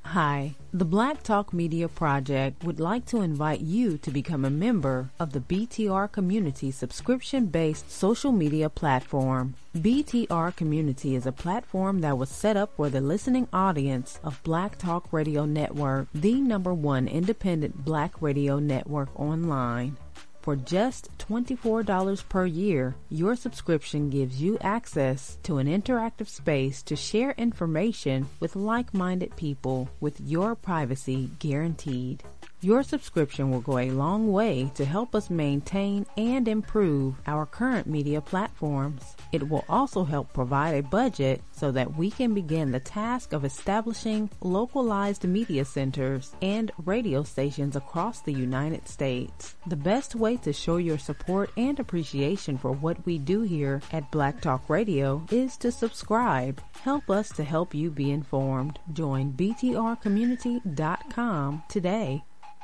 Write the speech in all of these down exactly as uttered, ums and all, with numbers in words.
Hi, the Black Talk Media Project would like to invite you to become a member of the B T R Community subscription-based social media platform. B T R Community is a platform that was set up for the listening audience of Black Talk Radio Network, the number one independent black radio network online. For just twenty-four dollars per year, your subscription gives you access to an interactive space to share information with like-minded people with your privacy guaranteed. Your subscription will go a long way to help us maintain and improve our current media platforms. It will also help provide a budget so that we can begin the task of establishing localized media centers and radio stations across the United States. The best way to show your support and appreciation for what we do here at Black Talk Radio is to subscribe. Help us to help you be informed. Join B T R community dot com today.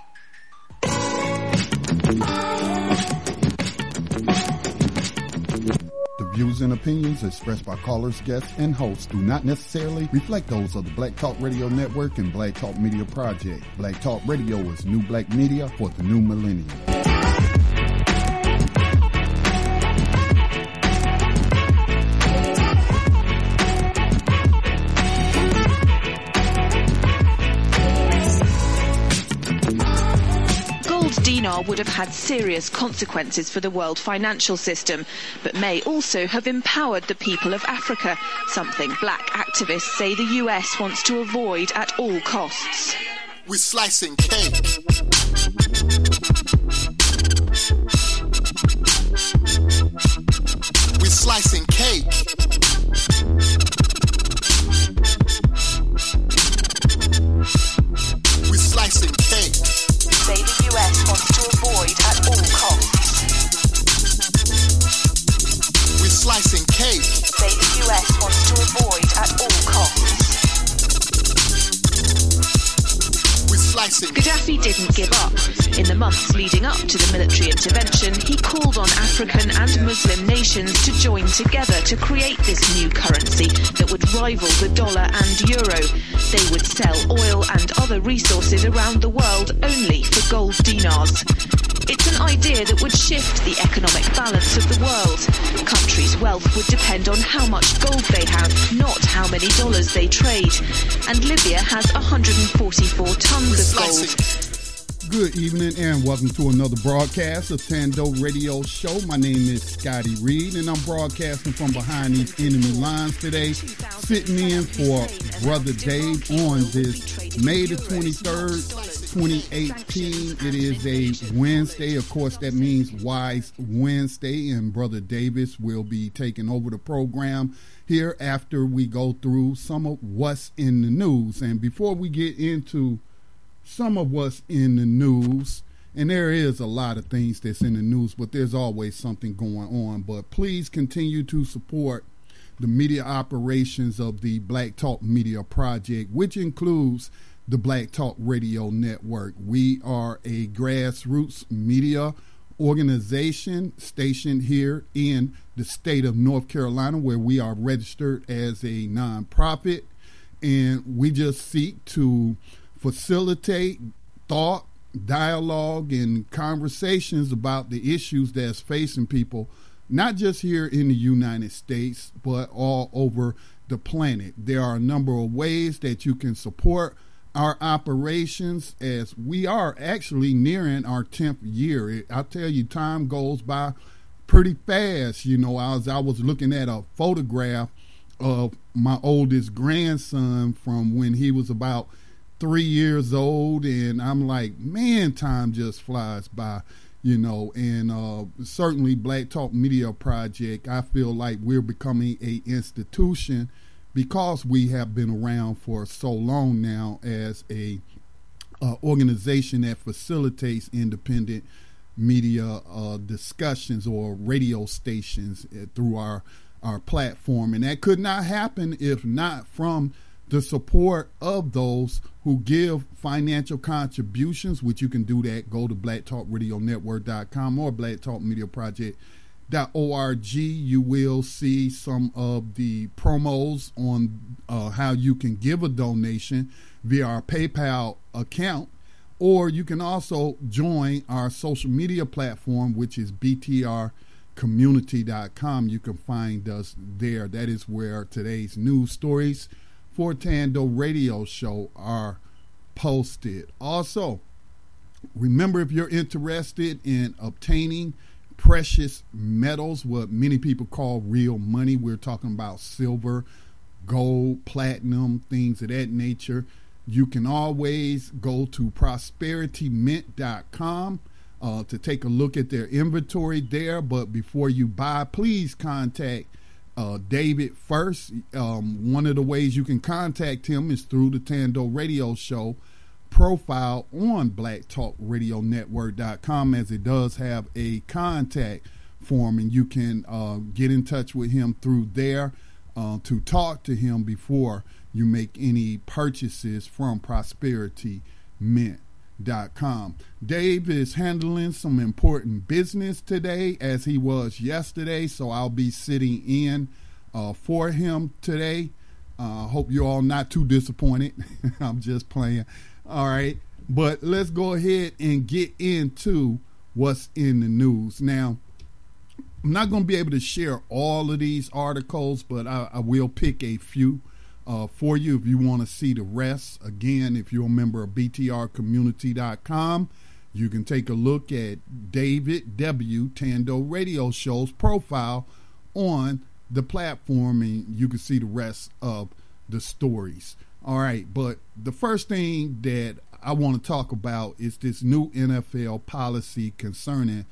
The views and opinions expressed by callers, guests, and hosts do not necessarily reflect those of the Black Talk Radio Network and Black Talk Media Project. Black Talk Radio is new black media for the new millennium. Dinar would have had serious consequences for the world financial system, but may also have empowered the people of Africa, something black activists say the U S wants to avoid at all costs. We're slicing cake. We're slicing cake. We're slicing cake. Say the U S wants to avoid at all costs. We're slicing cake. Say the U S wants to avoid at all costs. We're slicing. Gaddafi didn't give up. In the months leading up to the military intervention, he called on African and Muslim nations to join together to create this new currency that would rival the dollar and euro. They would sell oil and other resources around the world only for gold dinars. It's an idea that would shift the economic balance of the world. Countries' wealth would depend on how much gold they have, not how many dollars they trade. And Libya has one hundred forty-four tons of gold. Good evening and welcome to another broadcast of Tando Radio Show. My name is Scotty Reed and I'm broadcasting from behind these enemy lines today, sitting in for Brother Dave on this May the twenty-third, twenty eighteen. It is a Wednesday. Of course, that means Wise Wednesday, and Brother Davis will be taking over the program here after we go through some of what's in the news. And before we get into some of what's in the news, and there is a lot of things that's in the news, but there's always something going on. But please continue to support the media operations of the Black Talk Media Project, which includes the Black Talk Radio Network. We are a grassroots media organization stationed here in the state of North Carolina, where we are registered as a nonprofit, and we just seek to facilitate thought, dialogue, and conversations about the issues that's facing people, not just here in the United States, but all over the planet. There are a number of ways that you can support our operations, as we are actually nearing our tenth year. I tell you, time goes by pretty fast. You know, I was, I was looking at a photograph of my oldest grandson from when he was about three years old, and I'm like, man, time just flies by, you know. And uh, certainly Black Talk Media Project, I feel like we're becoming a institution because we have been around for so long now as a uh, organization that facilitates independent media uh, discussions or radio stations uh, through our our platform. And that could not happen if not from the support of those who give financial contributions, which you can do that. Go to black talk radio network dot com or black talk media project org, you will see some of the promos on uh, how you can give a donation via our PayPal account, or you can also join our social media platform, which is b t r community dot com. You can find us there. That is where today's news stories for Tando Radio Show are posted. Also, remember, if you're interested in obtaining precious metals, what many people call real money, we're talking about silver, gold, platinum, things of that nature, you can always go to prosperity mint dot com uh, to take a look at their inventory there. But before you buy, please contact uh, David first. Um, one of the ways you can contact him is through the Tando Radio Show profile on black talk radio network dot com, as it does have a contact form, and you can uh, get in touch with him through there uh, to talk to him before you make any purchases from prosperity mint dot com. Dave is handling some important business today, as he was yesterday, so I'll be sitting in uh, for him today. I uh, hope you're all not too disappointed. I'm just playing. All right, but let's go ahead and get into what's in the news. Now, I'm not going to be able to share all of these articles, but I, I will pick a few uh, for you if you want to see the rest. Again, if you're a member of b t r community dot com, you can take a look at David W. Tando Radio Show's profile on the platform, and you can see the rest of the stories. All right, but the first thing that I want to talk about is this new N F L policy concerning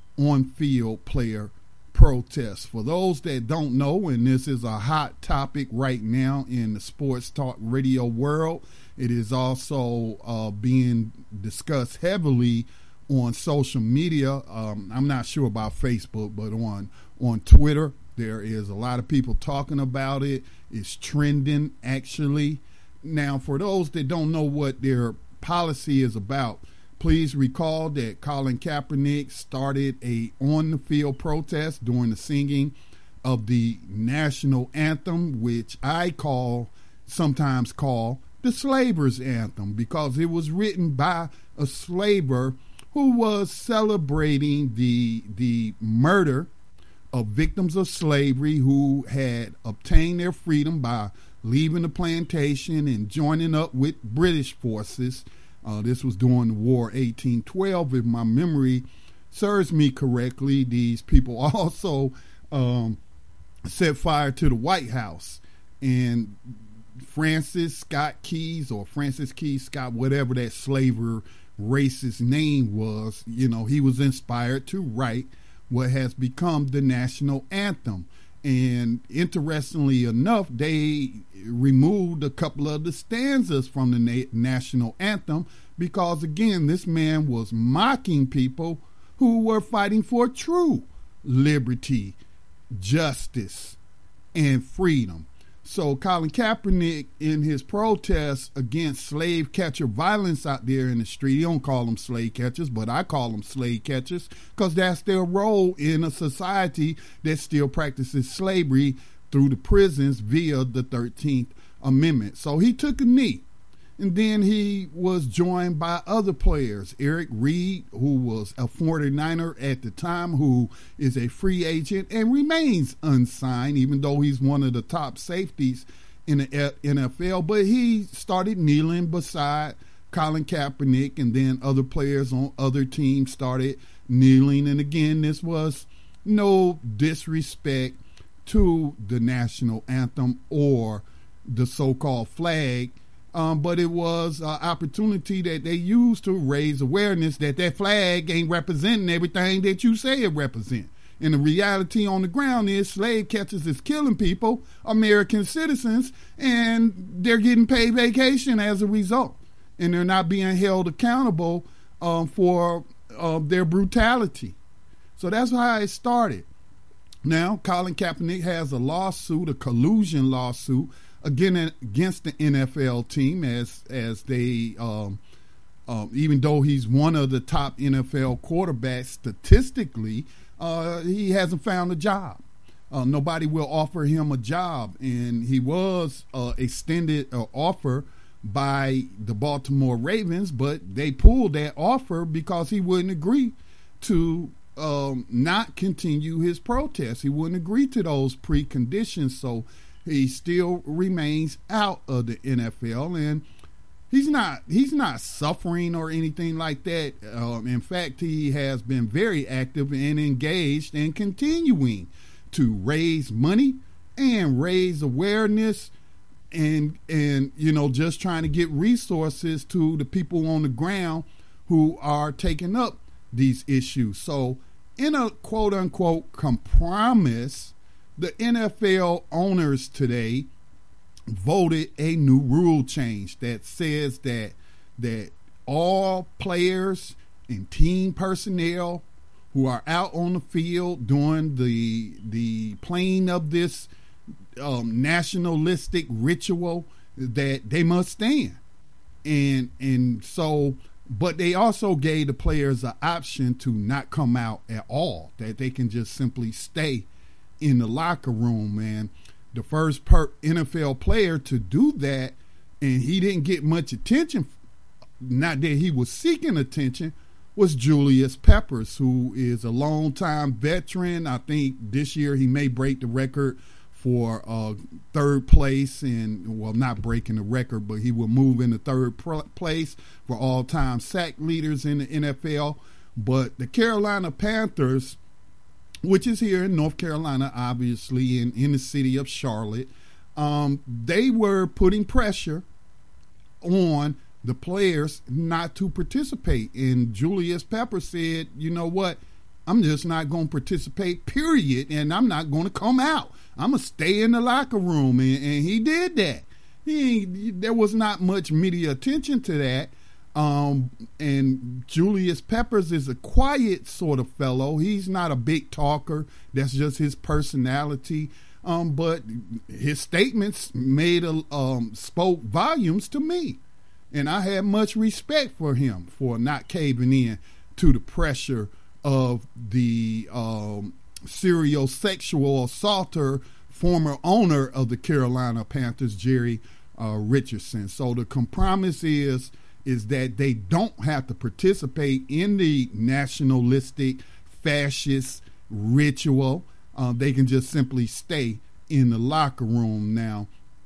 on-field player protests. For those that don't know, and this is a hot topic right now in the sports talk radio world, it is also uh, being discussed heavily on social media. Um, I'm not sure about Facebook, but on, on Twitter, there is a lot of people talking about it. It's trending, actually. Now, for those that don't know what their policy is about, please recall that Colin Kaepernick started a on-the-field protest during the singing of the national anthem, which I call, sometimes call, the slaver's anthem, because it was written by a slaver who was celebrating the the murder of victims of slavery who had obtained their freedom by leaving the plantation and joining up with British forces. Uh, this was during the War eighteen twelve, if my memory serves me correctly. These people also um, set fire to the White House. And Francis Scott Keys, or Francis Keys Scott, whatever that slaver racist name was, you know, he was inspired to write what has become the national anthem. And interestingly enough, they removed a couple of the stanzas from the na- national anthem because, again, this man was mocking people who were fighting for true liberty, justice, and freedom. So Colin Kaepernick, in his protest against slave catcher violence out there in the street, he don't call them slave catchers, but I call them slave catchers because that's their role in a society that still practices slavery through the prisons via the thirteenth Amendment. So he took a knee, and then he was joined by other players. Eric Reed, who was a forty-niner at the time, who is a free agent and remains unsigned, even though he's one of the top safeties in the N F L. But he started kneeling beside Colin Kaepernick, and then other players on other teams started kneeling. And again, this was no disrespect to the national anthem or the so-called flag. Um, but it was an opportunity that they used to raise awareness that that flag ain't representing everything that you say it represents. And the reality on the ground is slave catchers is killing people, American citizens, and they're getting paid vacation as a result. And they're not being held accountable um, for uh, their brutality. So that's how it started. Now, Colin Kaepernick has a lawsuit, a collusion lawsuit, again against the N F L team, as as they, um, uh, even though he's one of the top N F L quarterbacks statistically, uh, he hasn't found a job. Uh, nobody will offer him a job, and he was uh, extended an offer by the Baltimore Ravens, but they pulled that offer because he wouldn't agree to um, not continue his protest. He wouldn't agree to those preconditions, so he still remains out of the N F L, and he's not he's not suffering or anything like that. Um, in fact, he has been very active and engaged and continuing to raise money and raise awareness and, and you know, just trying to get resources to the people on the ground who are taking up these issues. So in a quote-unquote compromise, the N F L owners today voted a new rule change that says that that all players and team personnel who are out on the field doing the the playing of this um, nationalistic ritual, that they must stand. And and so, but they also gave the players an option to not come out at all, that they can just simply stay in the locker room. And the first per N F L player to do that, and he didn't get much attention, not that he was seeking attention, was Julius Peppers, who is a longtime veteran. I think this year he may break the record for uh, third place, and well, not breaking the record, but he will move into third place for all-time sack leaders in the N F L. But the Carolina Panthers, which is here in North Carolina, obviously, in, in the city of Charlotte, um, they were putting pressure on the players not to participate. And Julius Peppers said, you know what, I'm just not going to participate, period, and I'm not going to come out. I'm going to stay in the locker room, and, and he did that. He, there was not much media attention to that. Um, and Julius Peppers is a quiet sort of fellow. He's not a big talker. That's just his personality. Um, but his statements made a, um, spoke volumes to me. And I had much respect for him for not caving in to the pressure of the um, serial sexual assaulter, former owner of the Carolina Panthers, Jerry uh, Richardson. So the compromise is is that they don't have to participate in the nationalistic, fascist ritual. Uh, they can just simply stay in the locker room. Now,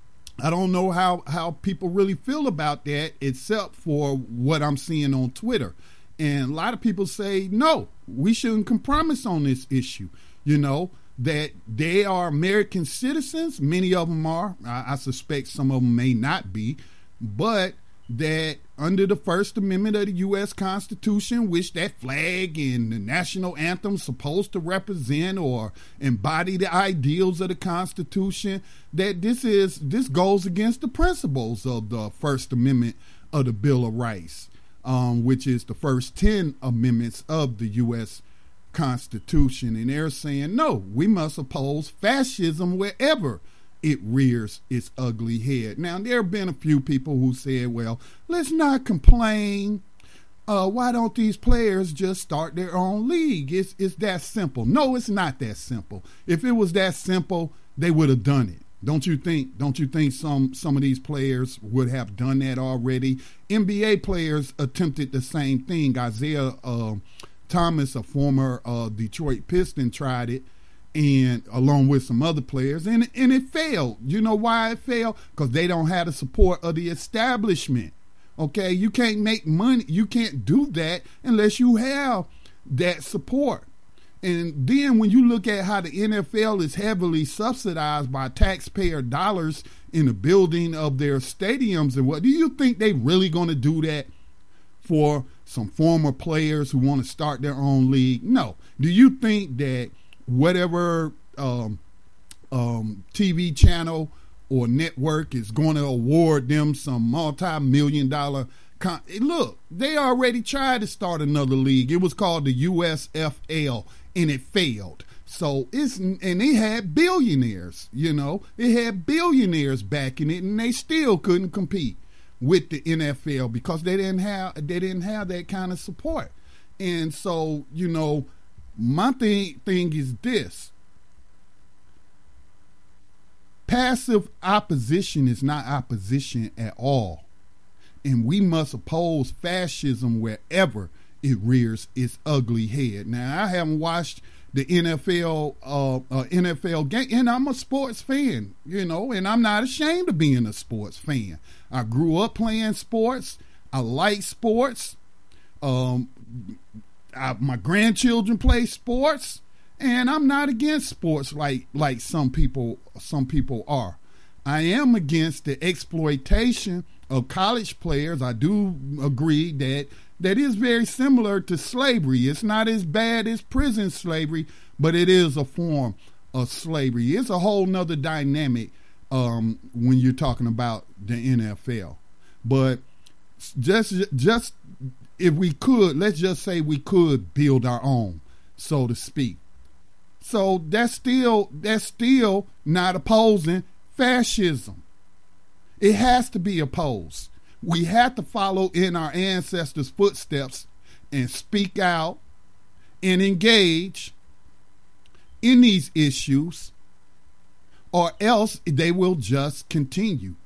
I don't know how, how people really feel about that, except for what I'm seeing on Twitter. And a lot of people say, no, we shouldn't compromise on this issue. You know, that they are American citizens. Many of them are. I, I suspect some of them may not be. But that under the First Amendment of the U S Constitution, which that flag and the national anthem supposed to represent or embody the ideals of the Constitution, that this is this goes against the principles of the First Amendment of the Bill of Rights, um, which is the first ten amendments of the U S Constitution. And they're saying, no, we must oppose fascism wherever it rears its ugly head. Now, there have been a few people who said, well, let's not complain. Uh, why don't these players just start their own league? It's, it's that simple. No, it's not that simple. If it was that simple, they would have done it. Don't you think? Don't you think some, some of these players would have done that already? N B A players attempted the same thing. Isaiah uh, Thomas, a former uh, Detroit Piston, tried it, and along with some other players, and, and it failed. You know why it failed? Because they don't have the support of the establishment. Okay, you can't make money. You can't do that unless you have that support. And then when you look at how the N F L is heavily subsidized by taxpayer dollars in the building of their stadiums and what, do you think they really going to do that for some former players who want to start their own league? No. Do you think that whatever um, um, T V channel or network is going to award them some multi-million dollar con- look, they already tried to start another league. It was called the U S F L, and it failed. So it's, and they had billionaires, you know, they had billionaires backing it, and they still couldn't compete with the N F L because they didn't have they didn't have that kind of support. And so, you know, My thing, thing is this. Passive opposition is not opposition at all. And we must oppose fascism wherever it rears its ugly head. Now, I haven't watched the N F L uh, uh, N F L game, and I'm a sports fan, you know, and I'm not ashamed of being a sports fan. I grew up playing sports. I like sports. Um, I, my grandchildren play sports, and I'm not against sports like like some people some people are. I am against the exploitation of college players. I do agree that that is very similar to slavery. It's not as bad as prison slavery, but it is a form of slavery. It's a whole nother dynamic um, when you're talking about the N F L. But just just if we could, let's just say we could build our own, so to speak. So that's still that's still not opposing fascism. It has to be opposed. We have to follow in our ancestors' footsteps and speak out and engage in these issues, or else they will just continue.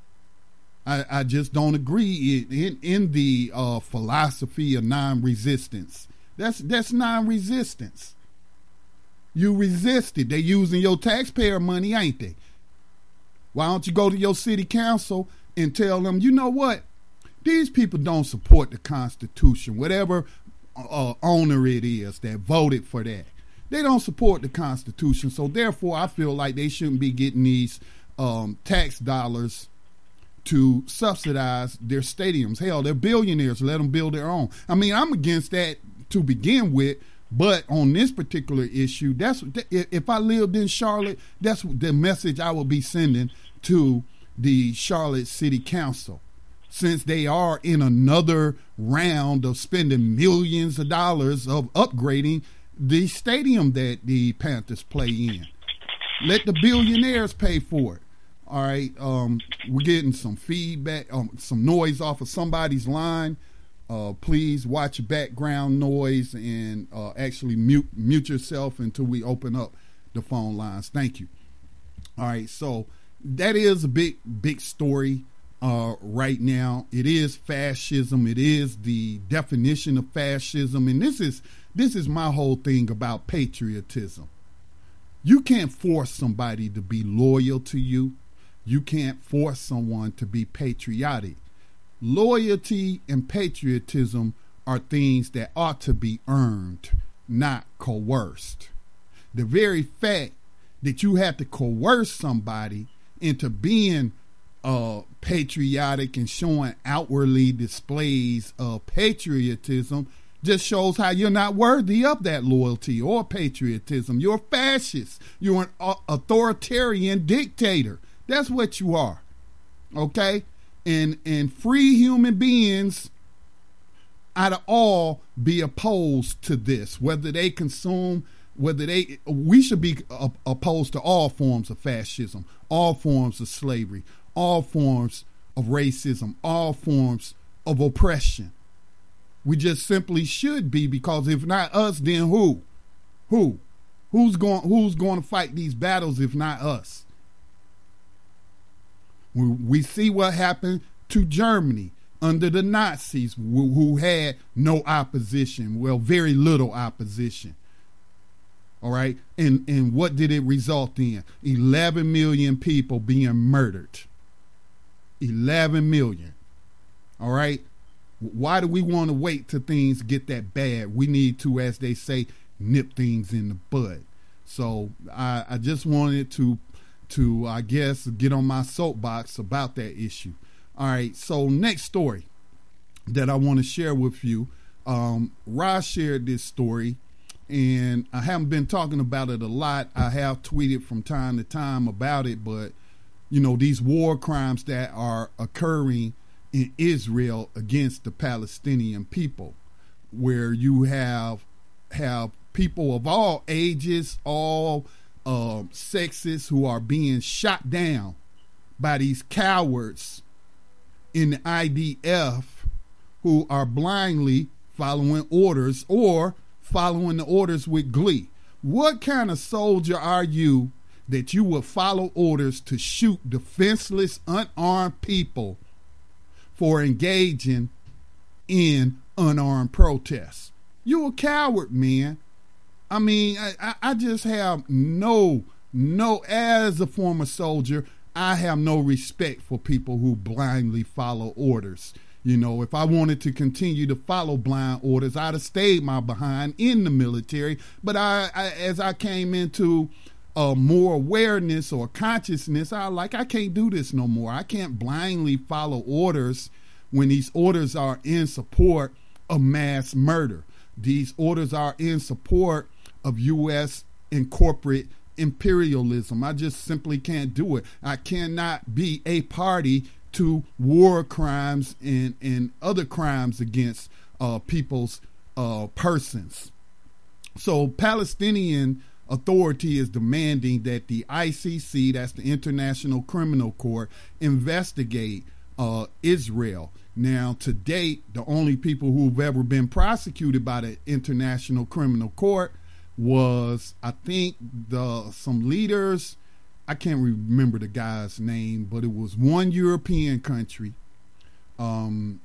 I, I just don't agree in, in, in the uh, philosophy of non-resistance. That's that's non-resistance. You resisted. They're using your taxpayer money, ain't they? Why don't you go to your city council and tell them, you know what? These people don't support the Constitution, whatever uh, owner it is that voted for that. They don't support the Constitution, so therefore I feel like they shouldn't be getting these um, tax dollars to subsidize their stadiums. Hell, they're billionaires. Let them build their own. I mean, I'm against that to begin with, but on this particular issue, that's if I lived in Charlotte, that's the message I would be sending to the Charlotte City Council, since they are in another round of spending millions of dollars of upgrading the stadium that the Panthers play in. Let the billionaires pay for it. All right, um, we're getting some feedback, um, some noise off of somebody's line. Uh, please watch your background noise and uh, actually mute mute yourself until we open up the phone lines. Thank you. All right, so that is a big, big story uh, right now. It is fascism. It is the definition of fascism, and this is this is my whole thing about patriotism. You can't force somebody to be loyal to you. You can't force someone to be patriotic. Loyalty and patriotism are things that ought to be earned, not coerced. The very fact that you have to coerce somebody into being uh, patriotic and showing outwardly displays of patriotism just shows how you're not worthy of that loyalty or patriotism. You're a fascist. You're an uh, authoritarian dictator. That's what you are, okay? And and free human beings ought to all be opposed to this, whether they consume, whether they, we should be uh, opposed to all forms of fascism, all forms of slavery, all forms of racism, all forms of oppression. We just simply should be, because if not us, then who? Who? Who's going, who's going to fight these battles if not us? We see what happened to Germany under the Nazis, who had no opposition, well, very little opposition. All right. And, and what did it result in? eleven million people being murdered. eleven million. All right. Why do we want to wait till things get that bad? We need to, as they say, nip things in the bud. So I, I just wanted to to, I guess, get on my soapbox about that issue. All right, so next story that I want to share with you. Um, Ross shared this story, and I haven't been talking about it a lot. I have tweeted from time to time about it, but, you know, these war crimes that are occurring in Israel against the Palestinian people, where you have have people of all ages, all Uh, sexes, who are being shot down by these cowards in the I D F, who are blindly following orders or following the orders with glee. What kind of soldier are you that you will follow orders to shoot defenseless, unarmed people for engaging in unarmed protests? You're a coward, man. I mean, I, I just have no, no, as a former soldier, I have no respect for people who blindly follow orders. You know, if I wanted to continue to follow blind orders, I'd have stayed my behind in the military. But I, I as I came into uh, more awareness or consciousness, I like, I can't do this no more. I can't blindly follow orders when these orders are in support of mass murder. These orders are in support of U S and corporate imperialism. I just simply can't do it. I cannot be a party to war crimes and, and other crimes against uh, people's uh, persons. So Palestinian Authority is demanding that the I C C, that's the International Criminal Court, investigate uh, Israel. Now, to date, the only people who've ever been prosecuted by the International Criminal Court was, I think, the some leaders. I can't remember the guy's name, but it was one European country, um,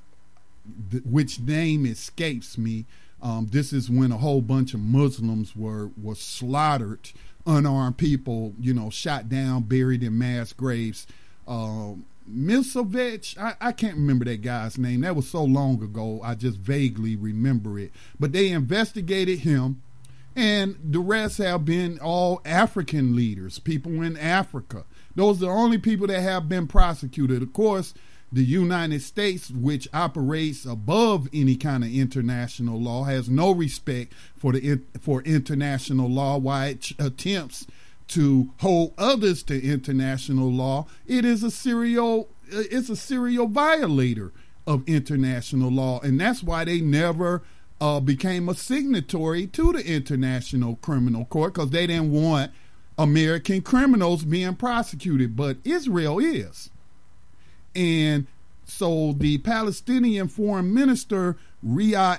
th- which name escapes me. Um, this is when a whole bunch of Muslims were, were slaughtered, unarmed people, you know, shot down, buried in mass graves. Uh, Milosevic, I, I can't remember that guy's name. That was so long ago, I just vaguely remember it. But they investigated him. And the rest have been all African leaders, people in Africa. Those are the only people that have been prosecuted. Of course, the United States, which operates above any kind of international law, has no respect for the for international law. While it attempts to hold others to international law, it is a serial it's a serial violator of international law, and that's why they never Uh, became a signatory to the International Criminal Court, because they didn't want American criminals being prosecuted, but Israel is. And so the Palestinian Foreign Minister, Riyad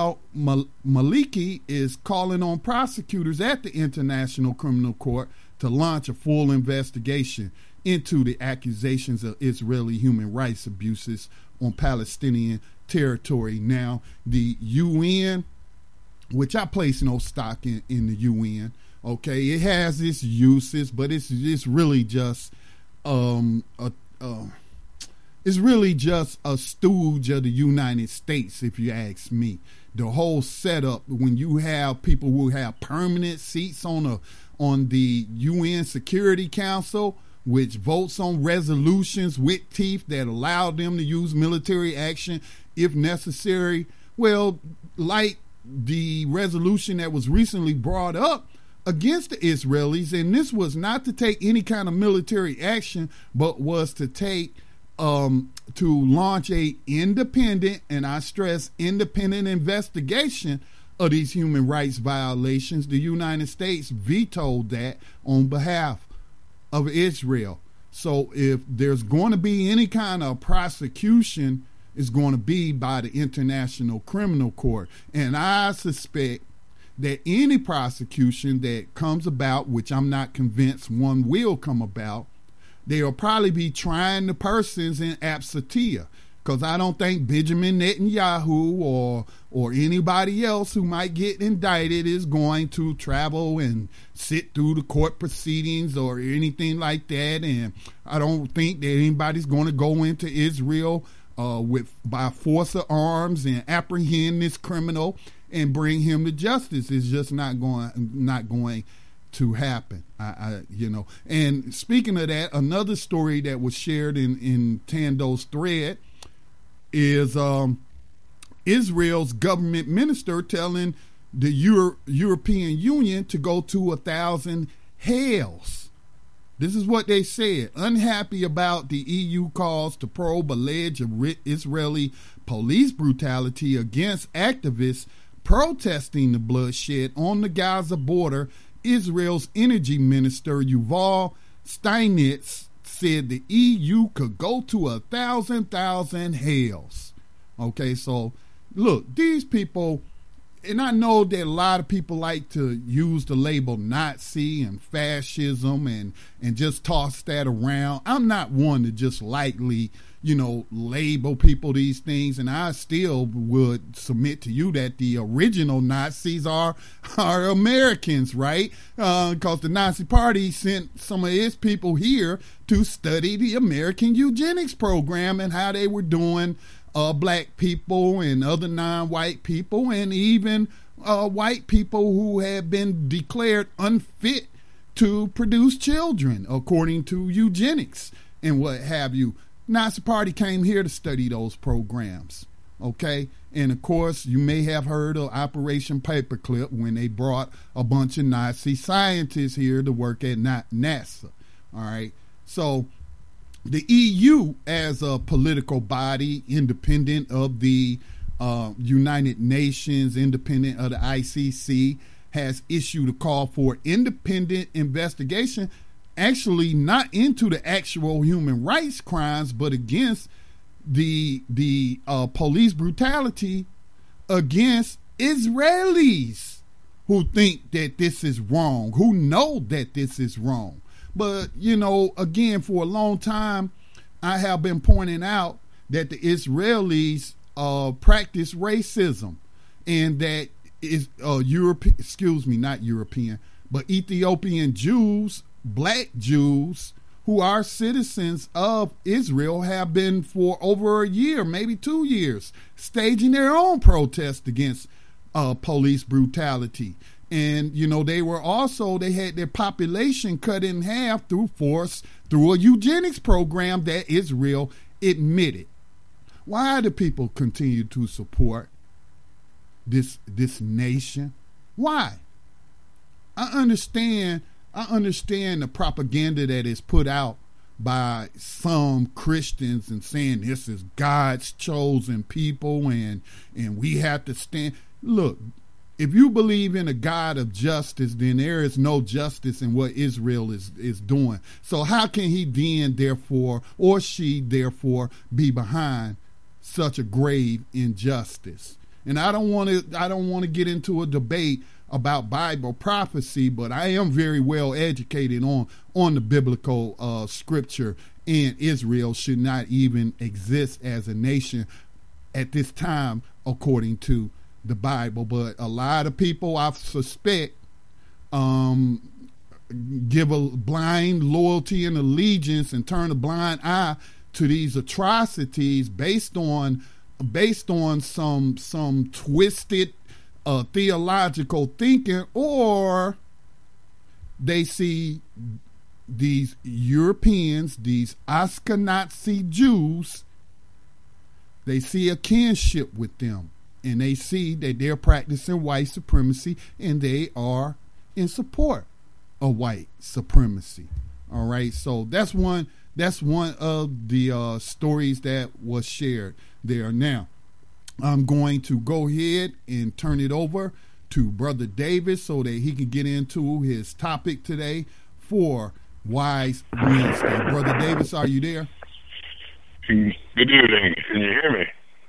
al-Maliki, is calling on prosecutors at the International Criminal Court to launch a full investigation into the accusations of Israeli human rights abuses on Palestinian territory. Now, the U N, which I place no stock in, in the U N, okay, it has its uses, but it's it's really just um a, uh, it's really just a stooge of the United States, if you ask me. The whole setup, when you have people who have permanent seats on a on the U N Security Council, which votes on resolutions with teeth that allow them to use military action if necessary. Well, like the resolution that was recently brought up against the Israelis, and this was not to take any kind of military action, but was to take um, to launch a independent, and I stress independent, investigation of these human rights violations. The United States vetoed that on behalf of Israel. So if there's going to be any kind of prosecution, it's going to be by the International Criminal Court. And I suspect that any prosecution that comes about, which I'm not convinced one will come about, they'll probably be trying the persons in absentia, because I don't think Benjamin Netanyahu or or anybody else who might get indicted is going to travel and sit through the court proceedings or anything like that. And I don't think that anybody's going to go into Israel uh, with by force of arms and apprehend this criminal and bring him to justice. It's just not going not going to happen. I, I you know. And speaking of that, another story that was shared in in Tando's thread is um, Israel's government minister telling the Euro- European Union to go to a thousand hells. This is what they said. Unhappy about the E U calls to probe alleged Israeli police brutality against activists protesting the bloodshed on the Gaza border, Israel's energy minister Yuval Steinitz said the E U could go to a thousand thousand hells. Okay, so look, these people, and I know that a lot of people like to use the label Nazi and fascism and, and just toss that around. I'm not one to just lightly, you know, label people these things, and I still would submit to you that the original Nazis are are Americans, right? Because uh, the Nazi Party sent some of its people here to study the American eugenics program and how they were doing uh, black people and other non-white people, and even uh, white people who had been declared unfit to produce children, according to eugenics and what have you. Nazi Party came here to study those programs, okay? And, of course, you may have heard of Operation Paperclip when they brought a bunch of Nazi scientists here to work at NASA, all right? So the E U, as a political body, independent of the uh, United Nations, independent of the I C C, has issued a call for independent investigation, actually not into the actual human rights crimes, but against the the uh, police brutality against Israelis who think that this is wrong, who know that this is wrong. But, you know, again, for a long time, I have been pointing out that the Israelis uh, practice racism, and that is uh, Europe, excuse me, not European, but Ethiopian Jews, black Jews who are citizens of Israel, have been for over a year, maybe two years, staging their own protest against uh, police brutality. And, you know, they were also, they had their population cut in half through force, through a eugenics program that Israel admitted. Why do people continue to support this this nation? Why? I understand I understand the propaganda that is put out by some Christians and saying this is God's chosen people and and we have to stand. Look, if you believe in a God of justice, then there is no justice in what Israel is, is doing. So how can he then, therefore, or she, therefore, be behind such a grave injustice? And I don't want to I don't want to get into a debate about Bible prophecy, but I am very well educated on, on the biblical uh, scripture, and Israel should not even exist as a nation at this time, according to the Bible. But a lot of people, I suspect, um, give a blind loyalty and allegiance and turn a blind eye to these atrocities based on based on some some twisted uh, theological thinking, or they see these Europeans, these Ashkenazi Jews, they see a kinship with them, and they see that they're practicing white supremacy, and they are in support of white supremacy. All right, so that's one that's one of the uh, stories that was shared there. Now, I'm going to go ahead and turn it over to Brother Davis so that he can get into his topic today for Wise Wednesday. Brother Davis, are you there? Good evening. Can you hear me?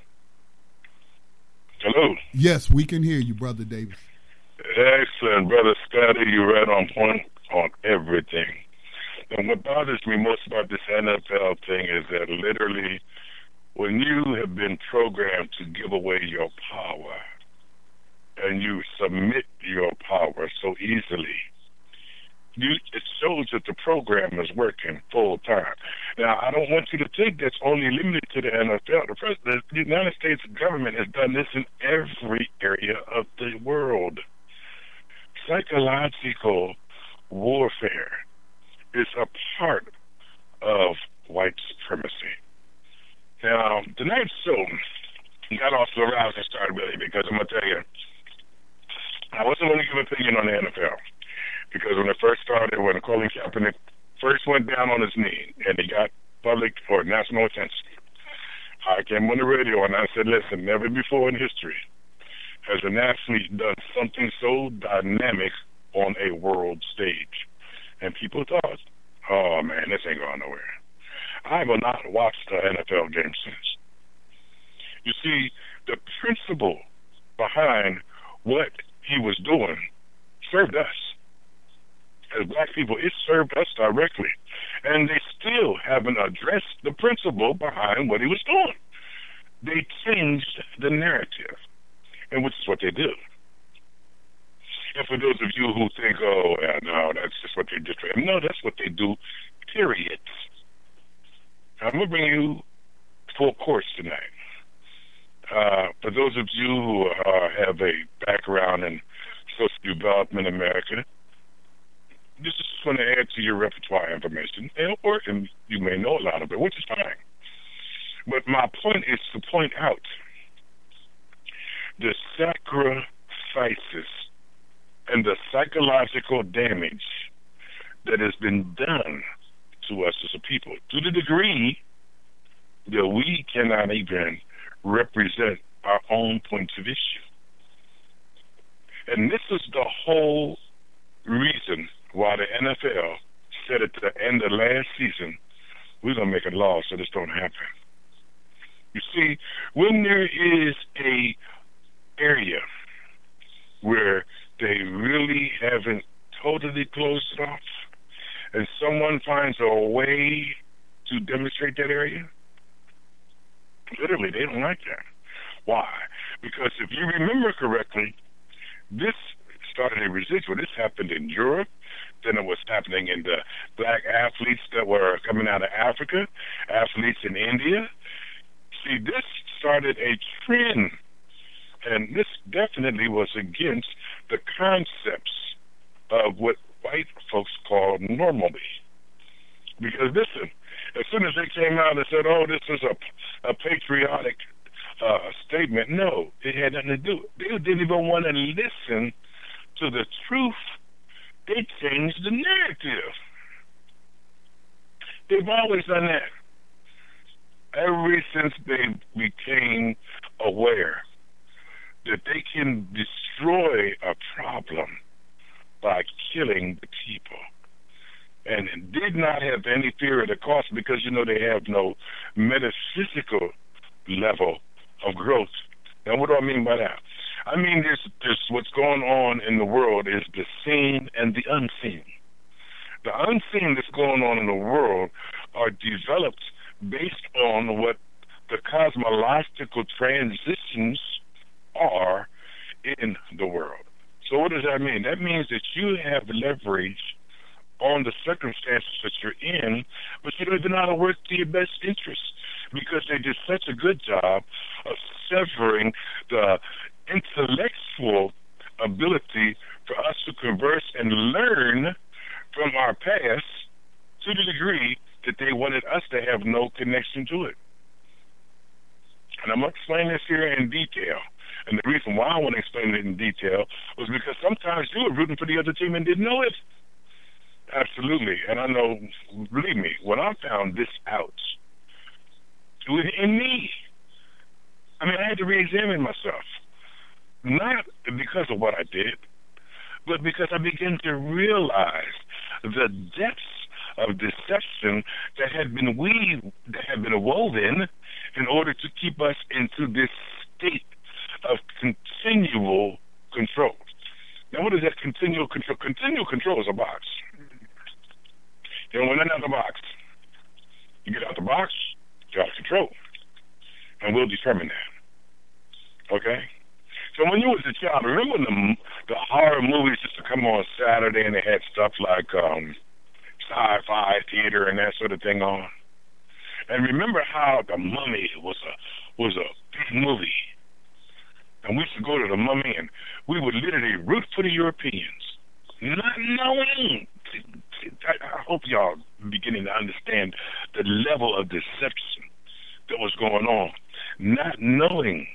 Hello? Yes, we can hear you, Brother Davis. Excellent. Brother Scotty, you're right on point on everything. And what bothers me most about this N F L thing is that literally when you have been programmed to give away your power and you submit your power so easily, you, it shows that the program is working full time. Now, I don't want you to think that's only limited to the N F L. The, president, the United States government has done this in every area of the world. Psychological warfare is a part of white supremacy. Now, tonight's show got off to a rousing start, really, because I'm going to tell you, I wasn't going to give an opinion on the N F L. Because when it first started, when Colin Kaepernick first went down on his knee and he got public or national attention, I came on the radio and I said, listen, never before in history has an athlete done something so dynamic on a world stage. And people thought, oh, man, this ain't going nowhere. I have not watched the N F L game since. You see, the principle behind what he was doing served us. As black people, it served us directly. And they still haven't addressed the principle behind what he was doing. They changed the narrative, and which is what they do. And for those of you who think, oh, yeah, no, that's just what they did for him. No, that's what they do, period. I'm going to bring you full course tonight. Uh, for those of you who uh, have a background in social development in America, this is going to add to your repertoire information, or and you may know a lot of it, which is fine. But my point is to point out the sacrifices and the psychological damage that has been done to us as a people, to the degree that we cannot even represent our own points of issue. And this is the whole reason why the N F L said at the end of last season, we're going to make a law so this don't happen. You see, when there is a area where they really haven't totally closed it off, and someone finds a way to demonstrate that area, literally, they don't like that. Why? Because if you remember correctly, this started a residual. This happened in Europe. Then it was happening in the black athletes that were coming out of Africa, athletes in India. See, this started a trend, and this definitely was against the concepts of what white folks call normality. Because listen, as soon as they came out and said, oh, this is a, a patriotic uh, statement, no, it had nothing to do. They didn't even want to listen to the truth. They changed the narrative. They've always done that. Ever since they became aware that they can destroy a problem by killing the people, and did not have any fear of the cost, because, you know, they have no metaphysical level of growth. Now, what do I mean by that? I mean, there's, there's what's going on in the world is the seen and the unseen. The unseen that's going on in the world are developed based on what the cosmological transitions are in the world. So what does that mean? That means that you have leverage on the circumstances that you're in, but you don't even know how to work to your best interest, because they did such a good job of severing the intellectual ability for us to converse and learn from our past to the degree that they wanted us to have no connection to it. And I'm going to explain this here in detail. And the reason why I want to explain it in detail was because sometimes you were rooting for the other team and didn't know it. Absolutely. And I know, believe me, when I found this out, it was in me. I mean, I had to re-examine myself. Not because of what I did, but because I began to realize the depths of deception that had been weaved, that had been woven in order to keep us into this state of continual control. Now, what is that continual control? Continual control is a box. You know, when they're out the box, you get out the box, you're out of control. And we'll determine that. Okay? So when you was a child, remember the, the horror movies used to come on Saturday, and they had stuff like um, sci-fi theater and that sort of thing on? And remember how The Mummy was a was a big movie. And we used to go to The Mummy, and we would literally root for the Europeans, not knowing. I hope y'all beginning to understand the level of deception that was going on. Not knowing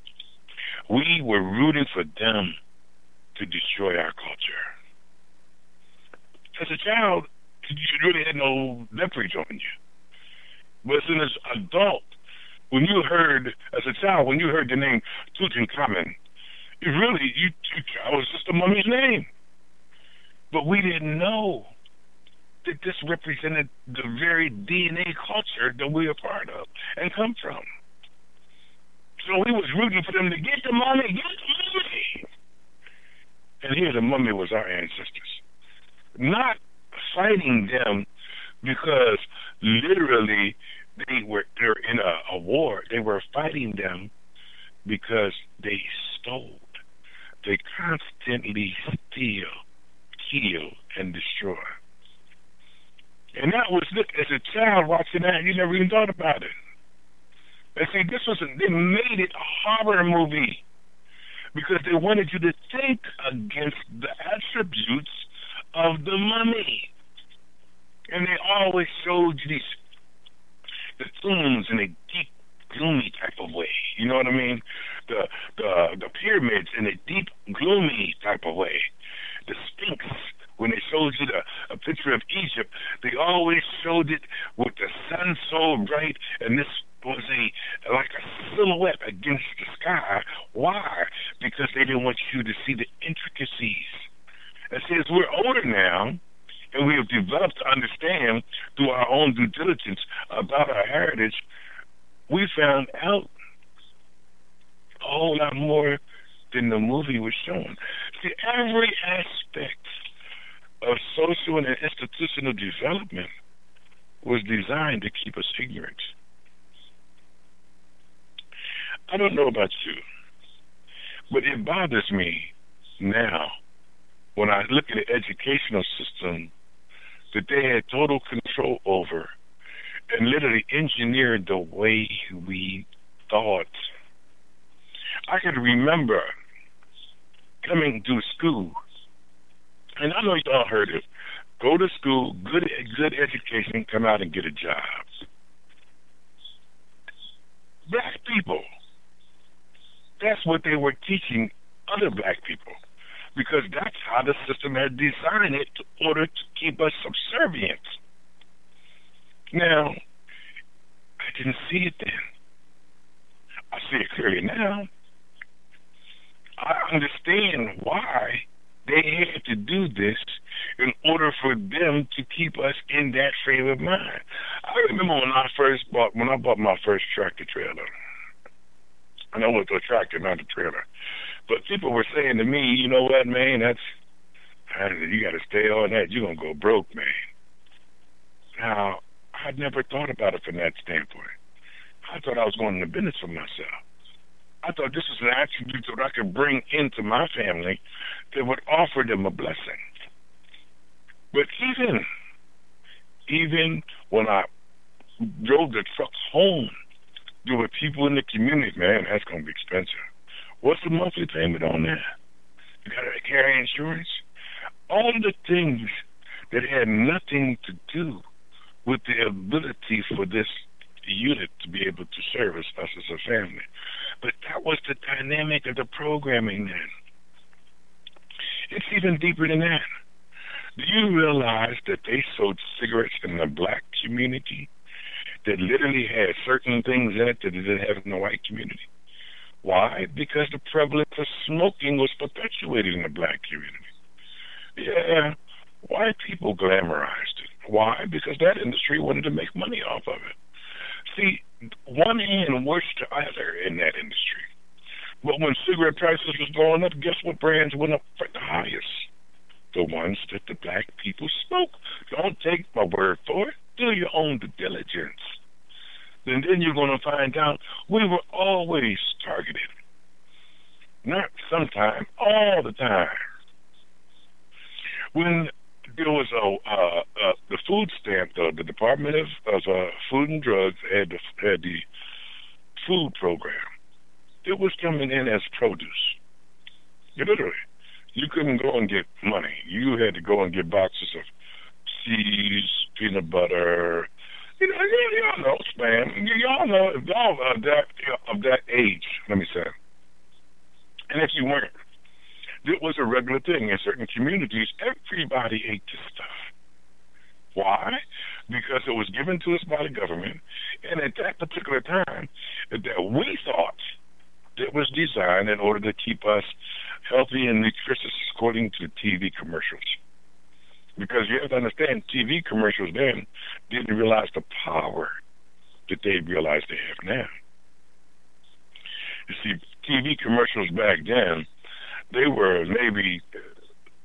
we were rooting for them to destroy our culture. As a child, you really had no leverage on you. But as an adult, when you heard, as a child, when you heard the name Tutankhamun, it really, you, you, I was just a mummy's name. But we didn't know that this represented the very D N A culture that we're a part of and come from. So we was rooting for them to get the money, get the money. And here the mummy was our ancestors. Not fighting them because literally they were they're in a, a war. They were fighting them because they stole. They constantly steal, kill, and destroy. And that was, look, as a child watching that, you never even thought about it. And see, this was, a, they made it a horror movie because they wanted you to think against the attributes of the mummy. And they always showed you these, the tombs in a deep, gloomy type of way. You know what I mean? The, the, the pyramids in a deep, gloomy type of way. The Sphinx, when they showed you the, a picture of Egypt, they always showed it with the sun so bright, and this was a like a silhouette against the sky. Why? Because they didn't want you to see the intricacies. And since we're older now, and we have developed to understand through our own due diligence about our heritage, we found out a whole lot more than the movie was showing. See, every aspect of social and institutional development was designed to keep us ignorant. I don't know about you, but it bothers me now when I look at the educational system that they had total control over and literally engineered the way we thought. I can remember coming to school, and I know you all heard it, go to school, good good education, come out and get a job. Black people, that's what they were teaching other black people, because that's how the system had designed it in order to keep us subservient. Now, I didn't see it then. I see it clearly now. I understand why they had to do this in order for them to keep us in that frame of mind. I remember when I first bought, when I bought my first tractor trailer. And I went to a tractor, not a trailer. But people were saying to me, you know what, man, that's, you got to stay on that. You're going to go broke, man. Now, I'd never thought about it from that standpoint. I thought I was going into business for myself. I thought this was an attribute that I could bring into my family that would offer them a blessing. But even, even when I drove the truck home, there were people in the community, man, that's going to be expensive. What's the monthly payment on that? You got to carry insurance? All the things that had nothing to do with the ability for this unit to be able to service us as a family. But that was the dynamic of the programming then. It's even deeper than that. Do you realize that they sold cigarettes in the black community that literally had certain things in it that they didn't have in the white community? Why? Because the prevalence of smoking was perpetuated in the black community. Yeah, white people glamorized it. Why? Because that industry wanted to make money off of it. See, one hand works to either in that industry. But when cigarette prices was going up, guess what brands went up for the highest? The ones that the black people smoke. Don't take my word for it. Do your own due diligence. And then you're going to find out we were always targeted. Not sometime, all the time. When there was a uh, uh, the food stamp, the, the Department of, of uh, Food and Drugs had the, had the food program. It was coming in as produce. Literally. You couldn't go and get money. You had to go and get boxes of cheese, peanut butter. You know, y- y'all know, spam. Y- Y'all know, if y'all of that, of that age, let me say. And if you weren't, it was a regular thing in certain communities. Everybody ate this stuff. Why? Because it was given to us by the government, and at that particular time, that we thought it was designed in order to keep us healthy and nutritious, according to T V commercials. Because you have to understand, T V commercials then didn't realize the power that they realize they have now. You see, T V commercials back then, they were maybe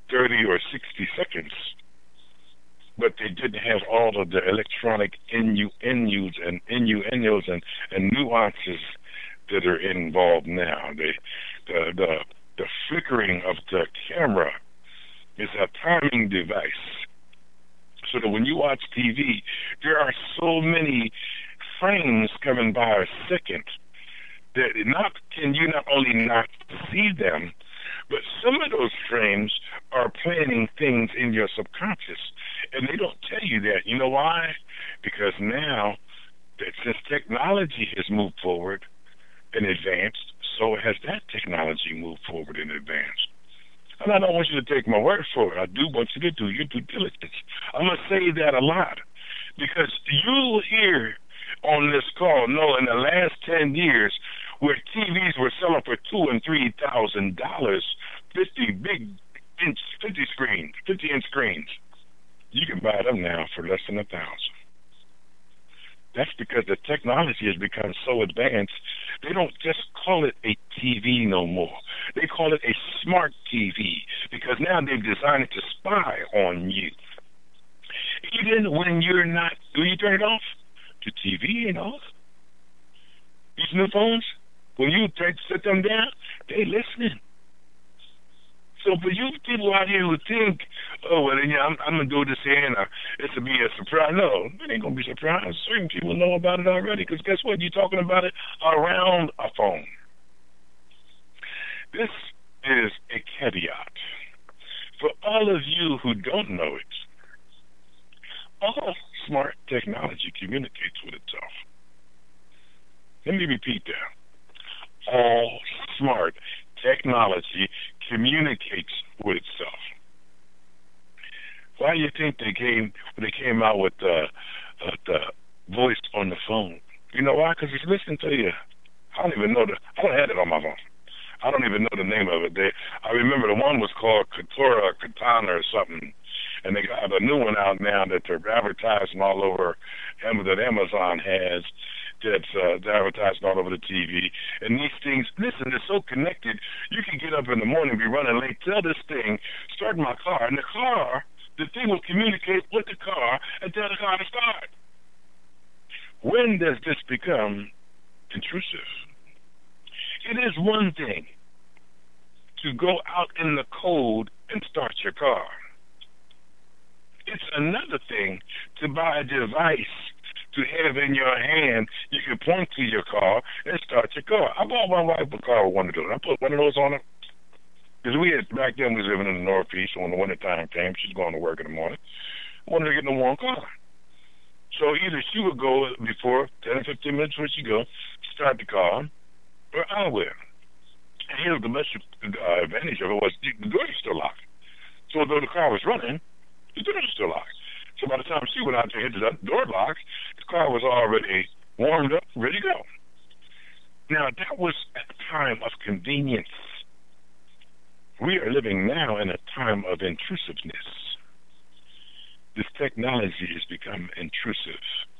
thirty or sixty seconds, but they didn't have all of the electronic innuendos and innuendos and, and nuances that are involved now. They, the, the, the flickering of the camera is a timing device, so that when you watch T V, there are so many frames coming by a second that not can you not only not see them, but some of those frames are planning things in your subconscious, and they don't tell you that. You know why? Because now that since technology has moved forward and advanced, so has that technology moved forward and advanced. And I don't want you to take my word for it. I do want you to do your due diligence. I'm going to say that a lot, because you'll hear on this call, no, in the last ten years, where T Vs were selling for two and three thousand dollars, fifty big inch, fifty screens, fifty inch screens, you can buy them now for less than a thousand. That's because the technology has become so advanced. They don't just call it a T V no more. They call it a smart T V, because now they've designed it to spy on you. Even when you're not, when you turn it off, the T V ain't off. These new phones, when you take, sit them down, they listening. So for you people out here who think, oh, well, yeah, I'm, I'm going to do this here and uh, it's going to be a surprise. No, it ain't going to be a surprise. Certain people know about it already, because guess what? You're talking about it around a phone. This is a caveat. For all of you who don't know it, all smart technology communicates with itself. Let me repeat that. All smart technology communicates with itself. Why do you think they came when they came out with the, uh, the voice on the phone? You know why? Because it's listening to you. I don't even know the. I don't have it on my phone. I don't even know the name of it. They, I remember the one was called Katora or Katana or something, and they got a new one out now that they're advertising all over. That Amazon has. That's uh, advertising all over the T V. And these things, listen, they're so connected. You can get up in the morning, be running late, tell this thing, start my car, and the car, the thing will communicate with the car and tell the car to start. When does this become intrusive? It is one thing to go out in the cold and start your car. It's another thing to buy a device to have in your hand. You can point to your car and start your car. I bought my wife a car with one of those. I put one of those on her. Because we had, back then we was living in the Northeast, so when the winter time came, she's going to work in the morning. I wanted to get in a warm car. So either she would go before, ten or fifteen minutes before she go, start the car, or I would. And here's the best uh, advantage of it was the door is still locked. So though the car was running, the door was still locked. So by the time she went out to hit the door lock, the car was already warmed up, ready to go. Now, that was at a time of convenience. We are living now in a time of intrusiveness. This technology has become intrusive.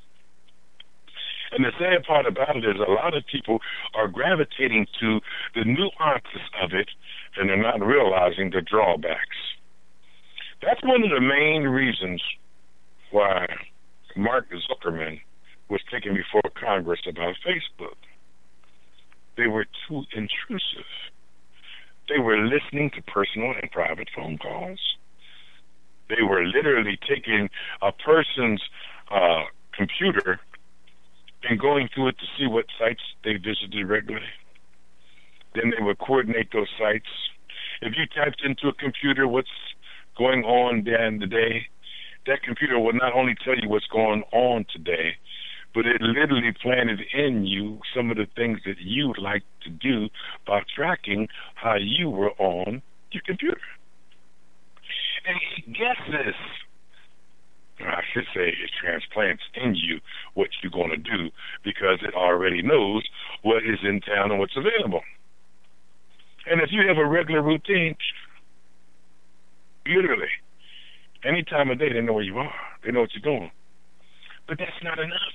And the sad part about it is a lot of people are gravitating to the nuances of it, and they're not realizing the drawbacks. That's one of the main reasons why Mark Zuckerman was taken before Congress about Facebook. They were too intrusive. They were listening to personal and private phone calls. They were literally taking a person's uh, computer and going through it to see what sites they visited regularly. Then they would coordinate those sites. If you typed into a computer what's going on during the day, that computer will not only tell you what's going on today, but it literally planted in you some of the things that you would like to do by tracking how you were on your computer. And it guesses, or I should say it transplants in you what you're going to do, because it already knows what is in town and what's available. And if you have a regular routine, literally, any time of day, they know where you are. They know what you're doing. But that's not enough.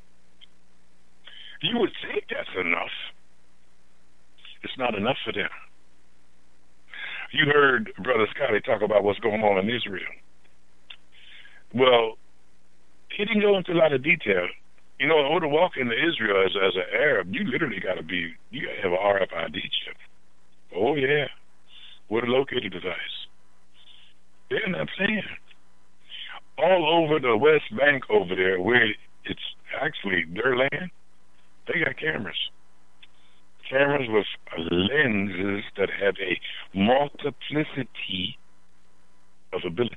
You would think that's enough. It's not enough for them. You heard Brother Scotty talk about what's going on in Israel. Well, he didn't go into a lot of detail. You know, in order to walk into Israel as, as an Arab, you literally got to be, you got to have an R F I D chip. Oh, yeah. What a locator device. They're not playing. All over the West Bank over there, where it's actually their land, they got cameras. Cameras with lenses that have a multiplicity of abilities.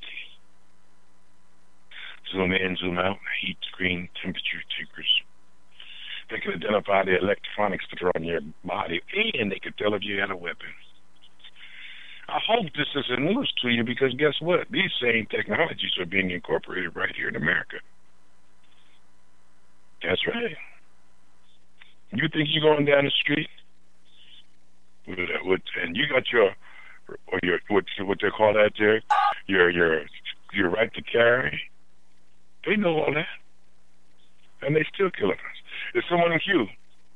Zoom in, zoom out, heat, screen, temperature takers. They can identify the electronics that are on your body, and they can tell if you had a weapon. I hope this is a news to you, because guess what? These same technologies are being incorporated right here in America. That's right. You think you're going down the street with, with and you got your or your what what they call that there, your your your right to carry. They know all that, and they still killing us. Is someone in queue?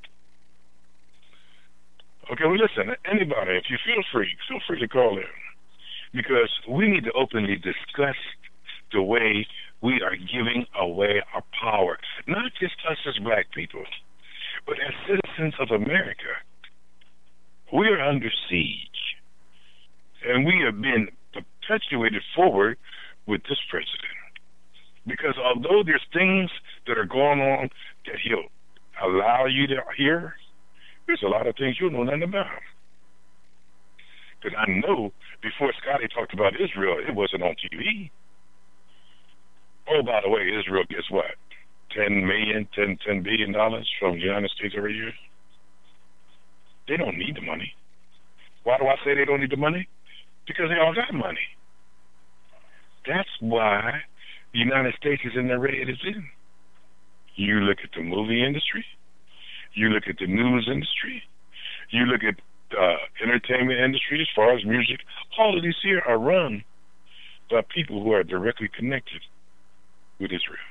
Okay, well, listen, anybody, if you feel free, feel free to call in, because we need to openly discuss the way we are giving away our power, not just us as black people, but as citizens of America. We are under siege, and we have been perpetuated forward with this president, because although there's things that are going on that he'll allow you to hear, there's a lot of things you don't know nothing about. Because I know before Scotty talked about Israel, it wasn't on T V. Oh, by the way, Israel gets what? ten million, ten, ten billion dollars from the United States every year? They don't need the money. Why do I say they don't need the money? Because they all got money. That's why the United States is in the red it's in. You look at the movie industry, you look at the news industry, you look at the uh, entertainment industry as far as music, all of these here are run by people who are directly connected with Israel.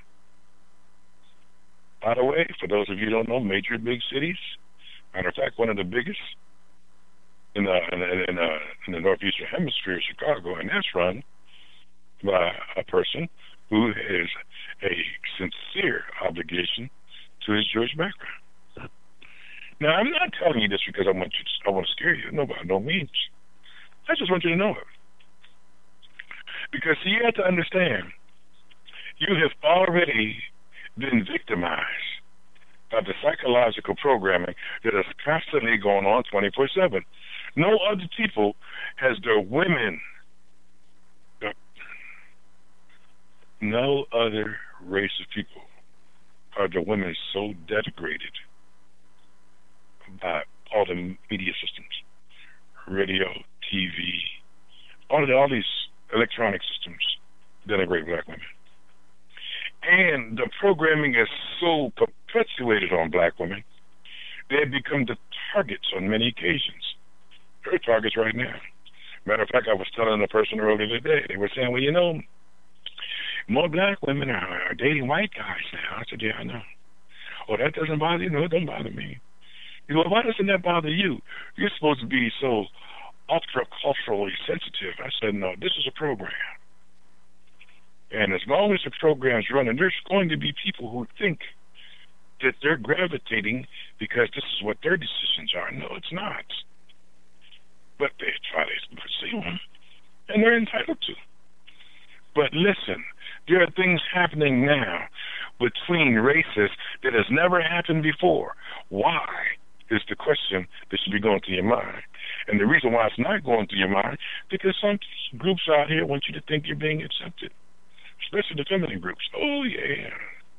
By the way, for those of you who don't know, major big cities, matter of fact, one of the biggest in the, in, in, uh, in the northeastern hemisphere is Chicago, and that's run by a person who has a sincere obligation to his Jewish background. Now, I'm not telling you this because I want you to, I want to scare you. No, by no means. I just want you to know it. Because see, you have to understand, you have already been victimized by the psychological programming that is constantly going on twenty-four seven. No other people has their women, no other race of people are the women so denigrated by all the media systems, radio, T V, all, the, all these electronic systems denigrate black women. And the programming is so perpetuated on black women, they have become the targets on many occasions. They're targets right now. Matter of fact, I was telling a person earlier today, they were saying, well, you know, more black women are, are dating white guys now. I said, yeah, I know. Oh, that doesn't bother you? No, it don't bother me. You know, why doesn't that bother you? You're supposed to be so ultra-culturally sensitive. I said, no, this is a program. And as long as the program's running, there's going to be people who think that they're gravitating because this is what their decisions are. No, it's not. But they try to pursue them, and they're entitled to. But listen, there are things happening now between races that has never happened before. Why is the question that should be going through your mind. And the reason why it's not going through your mind, because some groups out here want you to think you're being accepted, especially the feminine groups. Oh, yeah.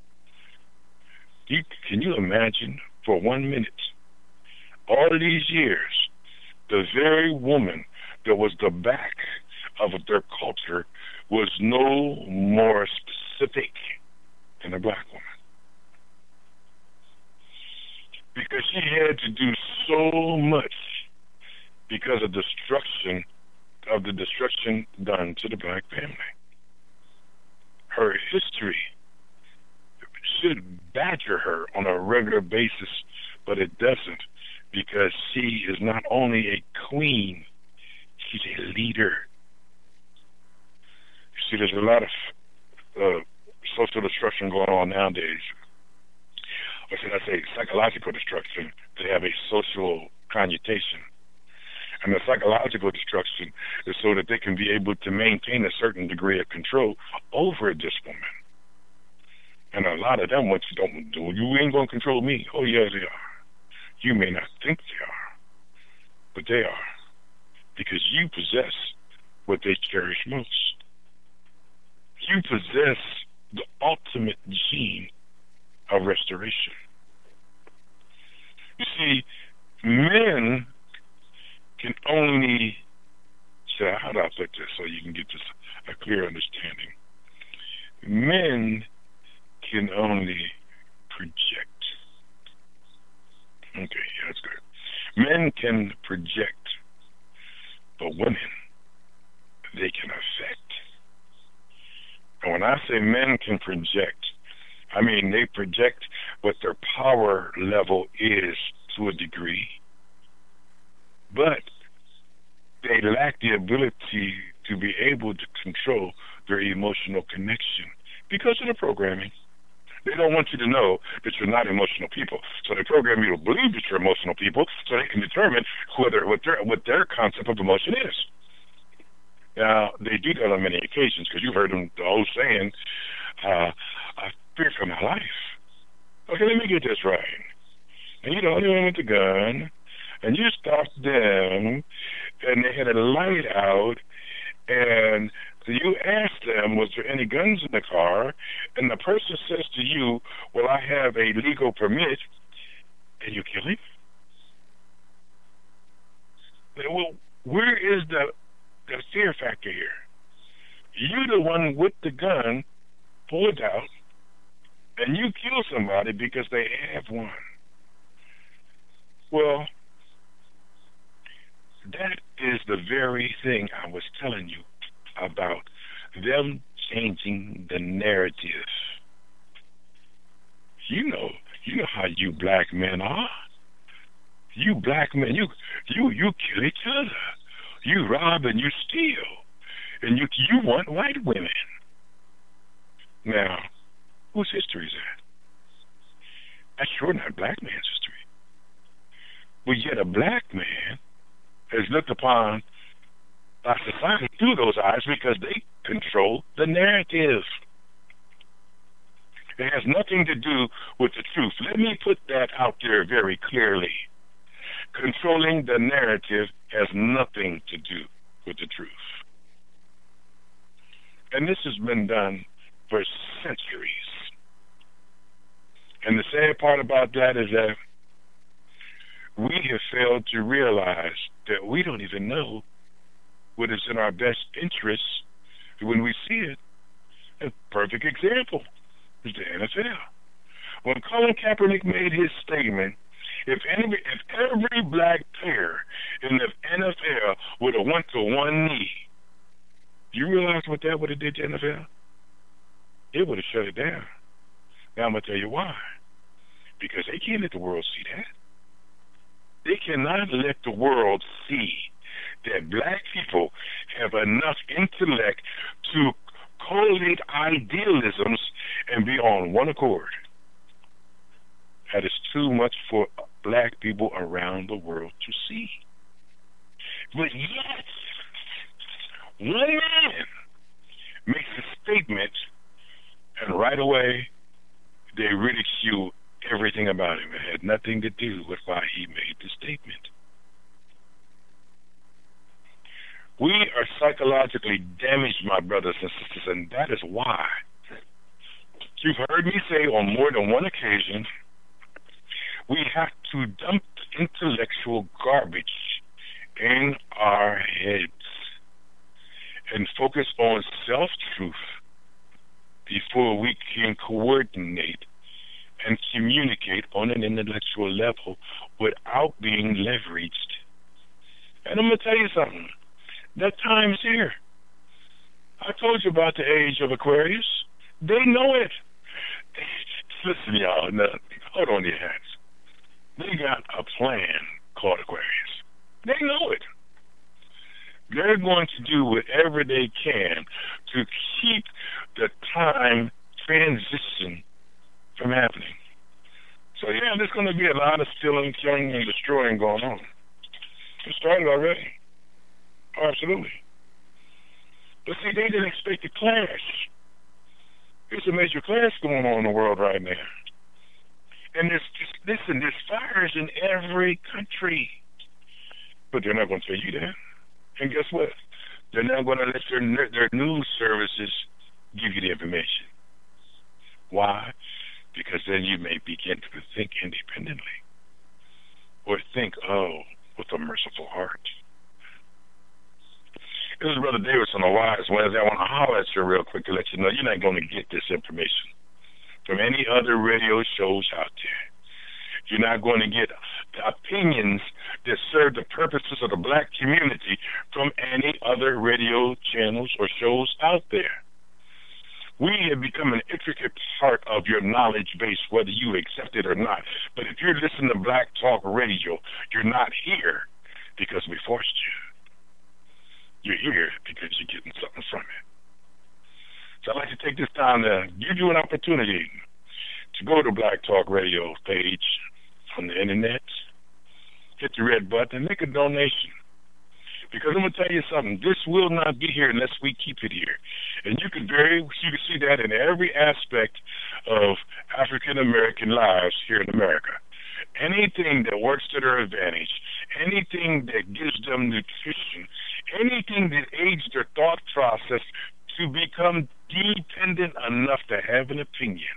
You, can you imagine for one minute, all of these years, the very woman that was the back of their culture was no more specific than a black woman? Because she had to do so much because of destruction, of the destruction done to the black family. Her history should badger her on a regular basis, but it doesn't, because she is not only a queen, He's a leader. You see, there's a lot of uh, social destruction going on nowadays. Or should I say psychological destruction? They have a social connotation. And the psychological destruction is so that they can be able to maintain a certain degree of control over this woman. And a lot of them, what you don't do, you ain't going to control me. Oh, yeah, they are. You may not think they are, but they are. Because you possess what they cherish most. You possess the ultimate gene of restoration. You see, men can only, so how do I put this so you can get this a clear understanding? Men can only project. Okay, yeah, that's good. Men can project, but women, they can affect. And when I say men can project, I mean they project what their power level is to a degree, but they lack the ability to be able to control their emotional connection because of the programming. They don't want you to know that you're not emotional people. So they program you to believe that you're emotional people so they can determine whether what their what their concept of emotion is. Now, they do that on many occasions because you've heard them, the old saying, uh, I fear for my life. Okay, let me get this right. And you're the only one with the gun, and you stopped them, and they had a light out, and you asked them, was there any guns in the car? And the person says to you, well, I have a legal permit, and you kill him? Well, where is the, the fear factor here? You're the one with the gun, pull it out, and you kill somebody because they have one. Well, that is the very thing I was telling you about them changing the narrative. You know, you know how you black men are. You black men, you you you kill each other. You rob and you steal, and you you want white women. Now, whose history is that? That's sure not black man's history. But yet a black man is looked upon by society through those eyes because they control the narrative. It has nothing to do with the truth. Let me put that out there very clearly. Controlling the narrative has nothing to do with the truth. And this has been done for centuries. And the sad part about that is that we have failed to realize that we don't even know what is in our best interest when we see it. A perfect example is the N F L. When Colin Kaepernick made his statement, if any, if every black player in the N F L would have went to one knee, do you realize what that would have did to the N F L? It would have shut it down. Now I'm going to tell you why. Because they can't let the world see that. They cannot let the world see that black people have enough intellect to collate idealisms and be on one accord. That is too much for black people around the world to see. But yet, one man makes a statement, and right away, they ridicule everything about him. It had nothing to do with why he made the statement. We are psychologically damaged, my brothers and sisters, and that is why you've heard me say on more than one occasion, we have to dump intellectual garbage in our heads and focus on self-truth before we can coordinate and communicate on an intellectual level without being leveraged. And I'm going to tell you something. That time's here. I told you about the age of Aquarius. They know it. Listen, y'all, now, hold on to your hats. They got a plan called Aquarius. They know it. They they're going to do whatever they can to keep the time transition from happening. So, yeah, there's going to be a lot of stealing, killing, and destroying going on. It started already. Oh, absolutely. But see, they didn't expect a clash. There's a major clash going on in the world right now. And there's just, listen, there's fires in every country. But they're not going to tell you that. And guess what? They're not going to let their, their news services give you the information. Why? Because then you may begin to think independently. Or think, oh, with a merciful heart. This is Brother Davis on the Wise Wednesday. I want to holler at you real quick to let you know you're not going to get this information from any other radio shows out there. You're not going to get the opinions that serve the purposes of the black community from any other radio channels or shows out there. We have become an intricate part of your knowledge base, whether you accept it or not. But if you're listening to Black Talk Radio, you're not here because we forced you. You're here because you're getting something from it. So I'd like to take this time to give you an opportunity to go to Black Talk Radio page on the internet, hit the red button, and make a donation. Because I'm going to tell you something, this will not be here unless we keep it here. And you can very, you can see that in every aspect of African-American lives here in America. Anything that works to their advantage, anything that gives them nutrition, anything that aids their thought process to become dependent enough to have an opinion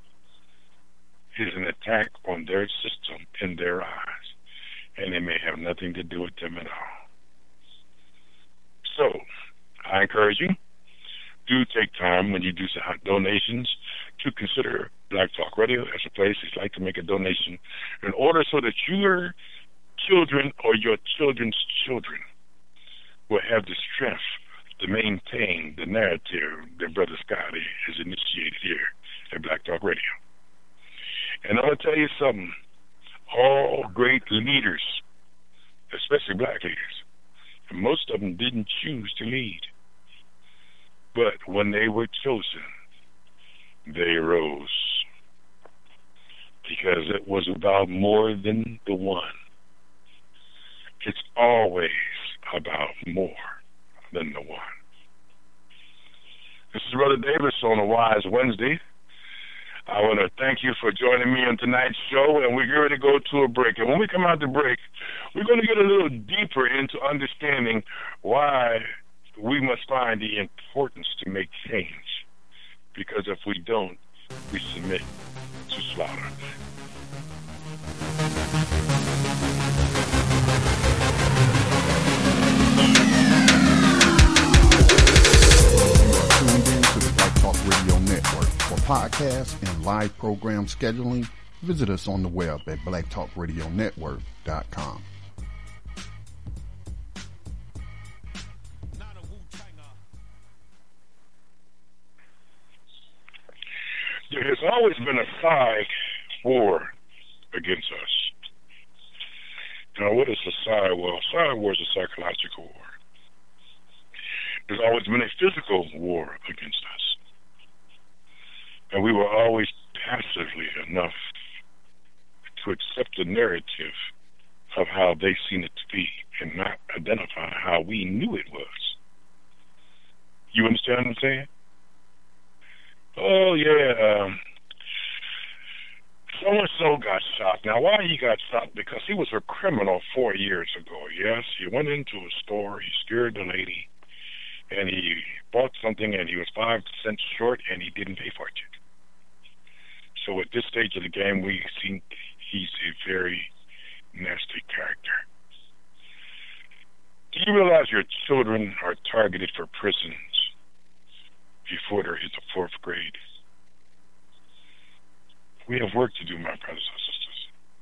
is an attack on their system in their eyes. And it may have nothing to do with them at all. So, I encourage you, do take time when you do donations to consider Black Talk Radio as a place you'd like to make a donation in order so that your children or your children's children will have the strength to maintain the narrative that Brother Scotty has initiated here at Black Talk Radio. And I'm going to tell you something. All great leaders, especially black leaders, and most of them didn't choose to lead. But when they were chosen, they rose. Because it was about more than the one. It's always about more than the one. This is Brother Davis on a Wise Wednesday. I want to thank you for joining me on tonight's show, and we're going to go to a break. And when we come out the break, we're going to get a little deeper into understanding why we must find the importance to make change. Because if we don't, we submit to slaughter. Tuned in to the Black Talk Radio Network. For podcasts and live program scheduling, visit us on the web at black talk radio network dot com. There has always been a side war against us. Now, what is a side war? A side war is a psychological war. There's always been a physical war against us. And we were always passively enough to accept the narrative of how they seen it to be and not identify how we knew it was. You understand what I'm saying? Oh, yeah, um, so-and-so got shot. Now, why he got shot? Because he was a criminal four years ago, yes? He went into a store, he scared the lady, and he bought something, and he was five cents short, and he didn't pay for it. So at this stage of the game, we think he's a very nasty character. Do you realize your children are targeted for prisons before they hit the fourth grade? We have work to do, my brothers and sisters.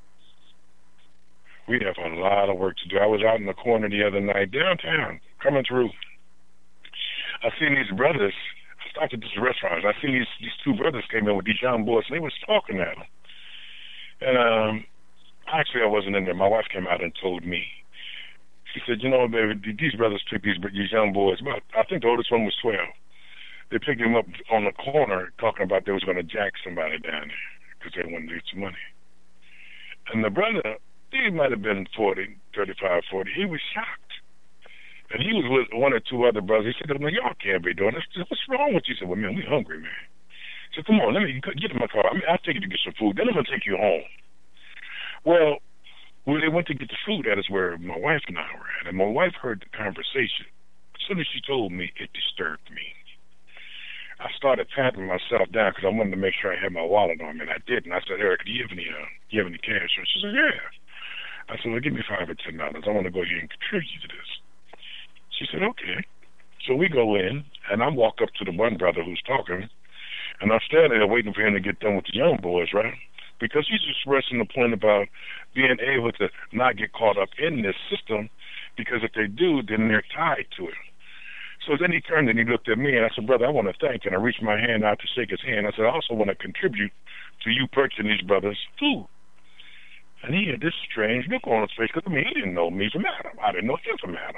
We have a lot of work to do. I was out in the corner the other night, downtown, coming through. I seen these brothers. I stopped at this restaurant. I seen these these two brothers came in with these young boys, and they was talking at them. And um, actually, I wasn't in there. My wife came out and told me. He said, you know, baby, these brothers picked these, these young boys. About, I think the oldest one was twelve. They picked him up on the corner talking about they was going to jack somebody down there because they wanted to get some money. And the brother, he might have been forty, thirty-five, forty. He was shocked. And he was with one or two other brothers. He said, no, y'all can't be doing this. What's wrong with you? He said, well, man, we hungry, man. He said, come on, let me get in my car. I mean, I'll take you to get some food. Then I'm going to take you home. Well, when they went to get the food, that is where my wife and I were at. And my wife heard the conversation. As soon as she told me, it disturbed me. I started patting myself down because I wanted to make sure I had my wallet on me, and I didn't. I said, Eric, do you have any, uh, do you have any cash? And she said, yeah. I said, well, give me five or ten dollars. I want to go ahead and contribute to this. She said, okay. So we go in, and I walk up to the one brother who's talking, and I'm standing there waiting for him to get done with the young boys, right? Because he's expressing the point about being able to not get caught up in this system, because if they do, then they're tied to it. So then he turned and he looked at me, and I said, brother, I want to thank you. And I reached my hand out to shake his hand. I said, I also want to contribute to you purchasing these brothers' food. And he had this strange look on his face, because, I mean, he didn't know me from Adam. I didn't know him from Adam.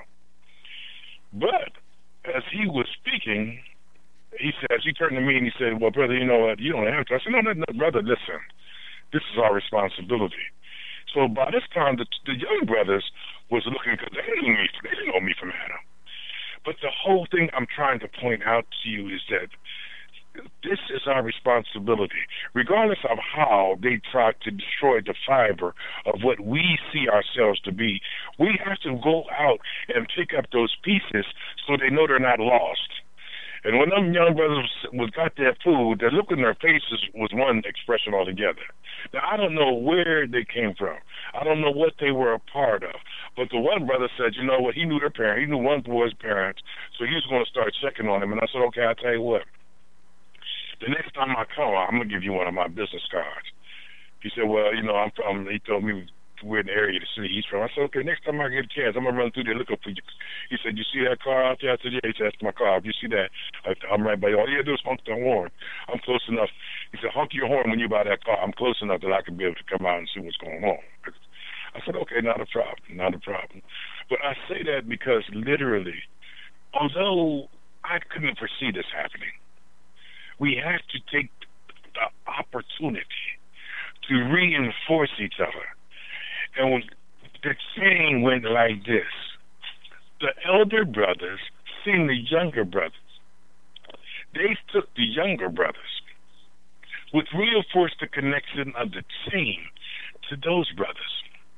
But as he was speaking, he says, he turned to me and he said, well, brother, you know what, you don't have to. I said, no, no, no, brother, listen, this is our responsibility. So by this time, the, the young brothers was looking, because they didn't know me, they didn't know me from Adam. But the whole thing I'm trying to point out to you is that this is our responsibility. Regardless of how they try to destroy the fiber of what we see ourselves to be, we have to go out and pick up those pieces so they know they're not lost. And when them young brothers was got their food, the look in their faces was one expression altogether. Now, I don't know where they came from. I don't know what they were a part of. But the one brother said, you know what, he knew their parents. He knew one boy's parents, so he was going to start checking on him. And I said, okay, I'll tell you what. The next time I come, I'm going to give you one of my business cards. He said, well, you know, I'm from, he told me where in the area, the city he's from. I said, okay, next time I get a chance, I'm going to run through there looking for you. He said, you see that car out there? I said, yeah. He said, that's my car. If you see that, I'm right by you. All you got to do is honk the horn. I'm close enough. He said, honk your horn when you buy that car. I'm close enough that I can be able to come out and see what's going on. I said, okay, not a problem, not a problem. But I say that because literally, although I couldn't foresee this happening, we have to take the opportunity to reinforce each other. And when the chain went like this, the elder brothers seen the younger brothers. They took the younger brothers, which reinforced the connection of the chain to those brothers.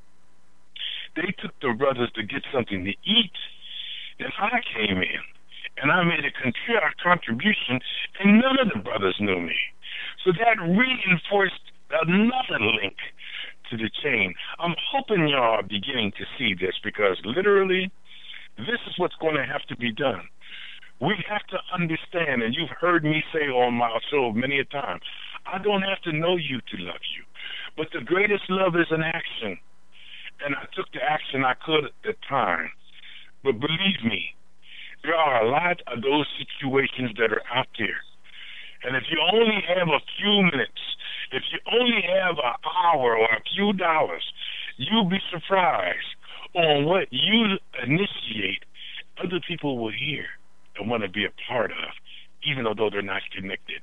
They took the brothers to get something to eat, and I came in, and I made a contri- contribution, and none of the brothers knew me. So that reinforced another link to the chain. I'm hoping y'all are beginning to see this, because literally, this is what's going to have to be done. We have to understand, and you've heard me say on my show many a time, I don't have to know you to love you, but the greatest love is an action. And I took the action I could at the time. But believe me, there are a lot of those situations that are out there. And if you only have a few minutes, if you only have an hour or a few dollars, you'll be surprised on what you initiate, other people will hear and want to be a part of, even though they're not connected.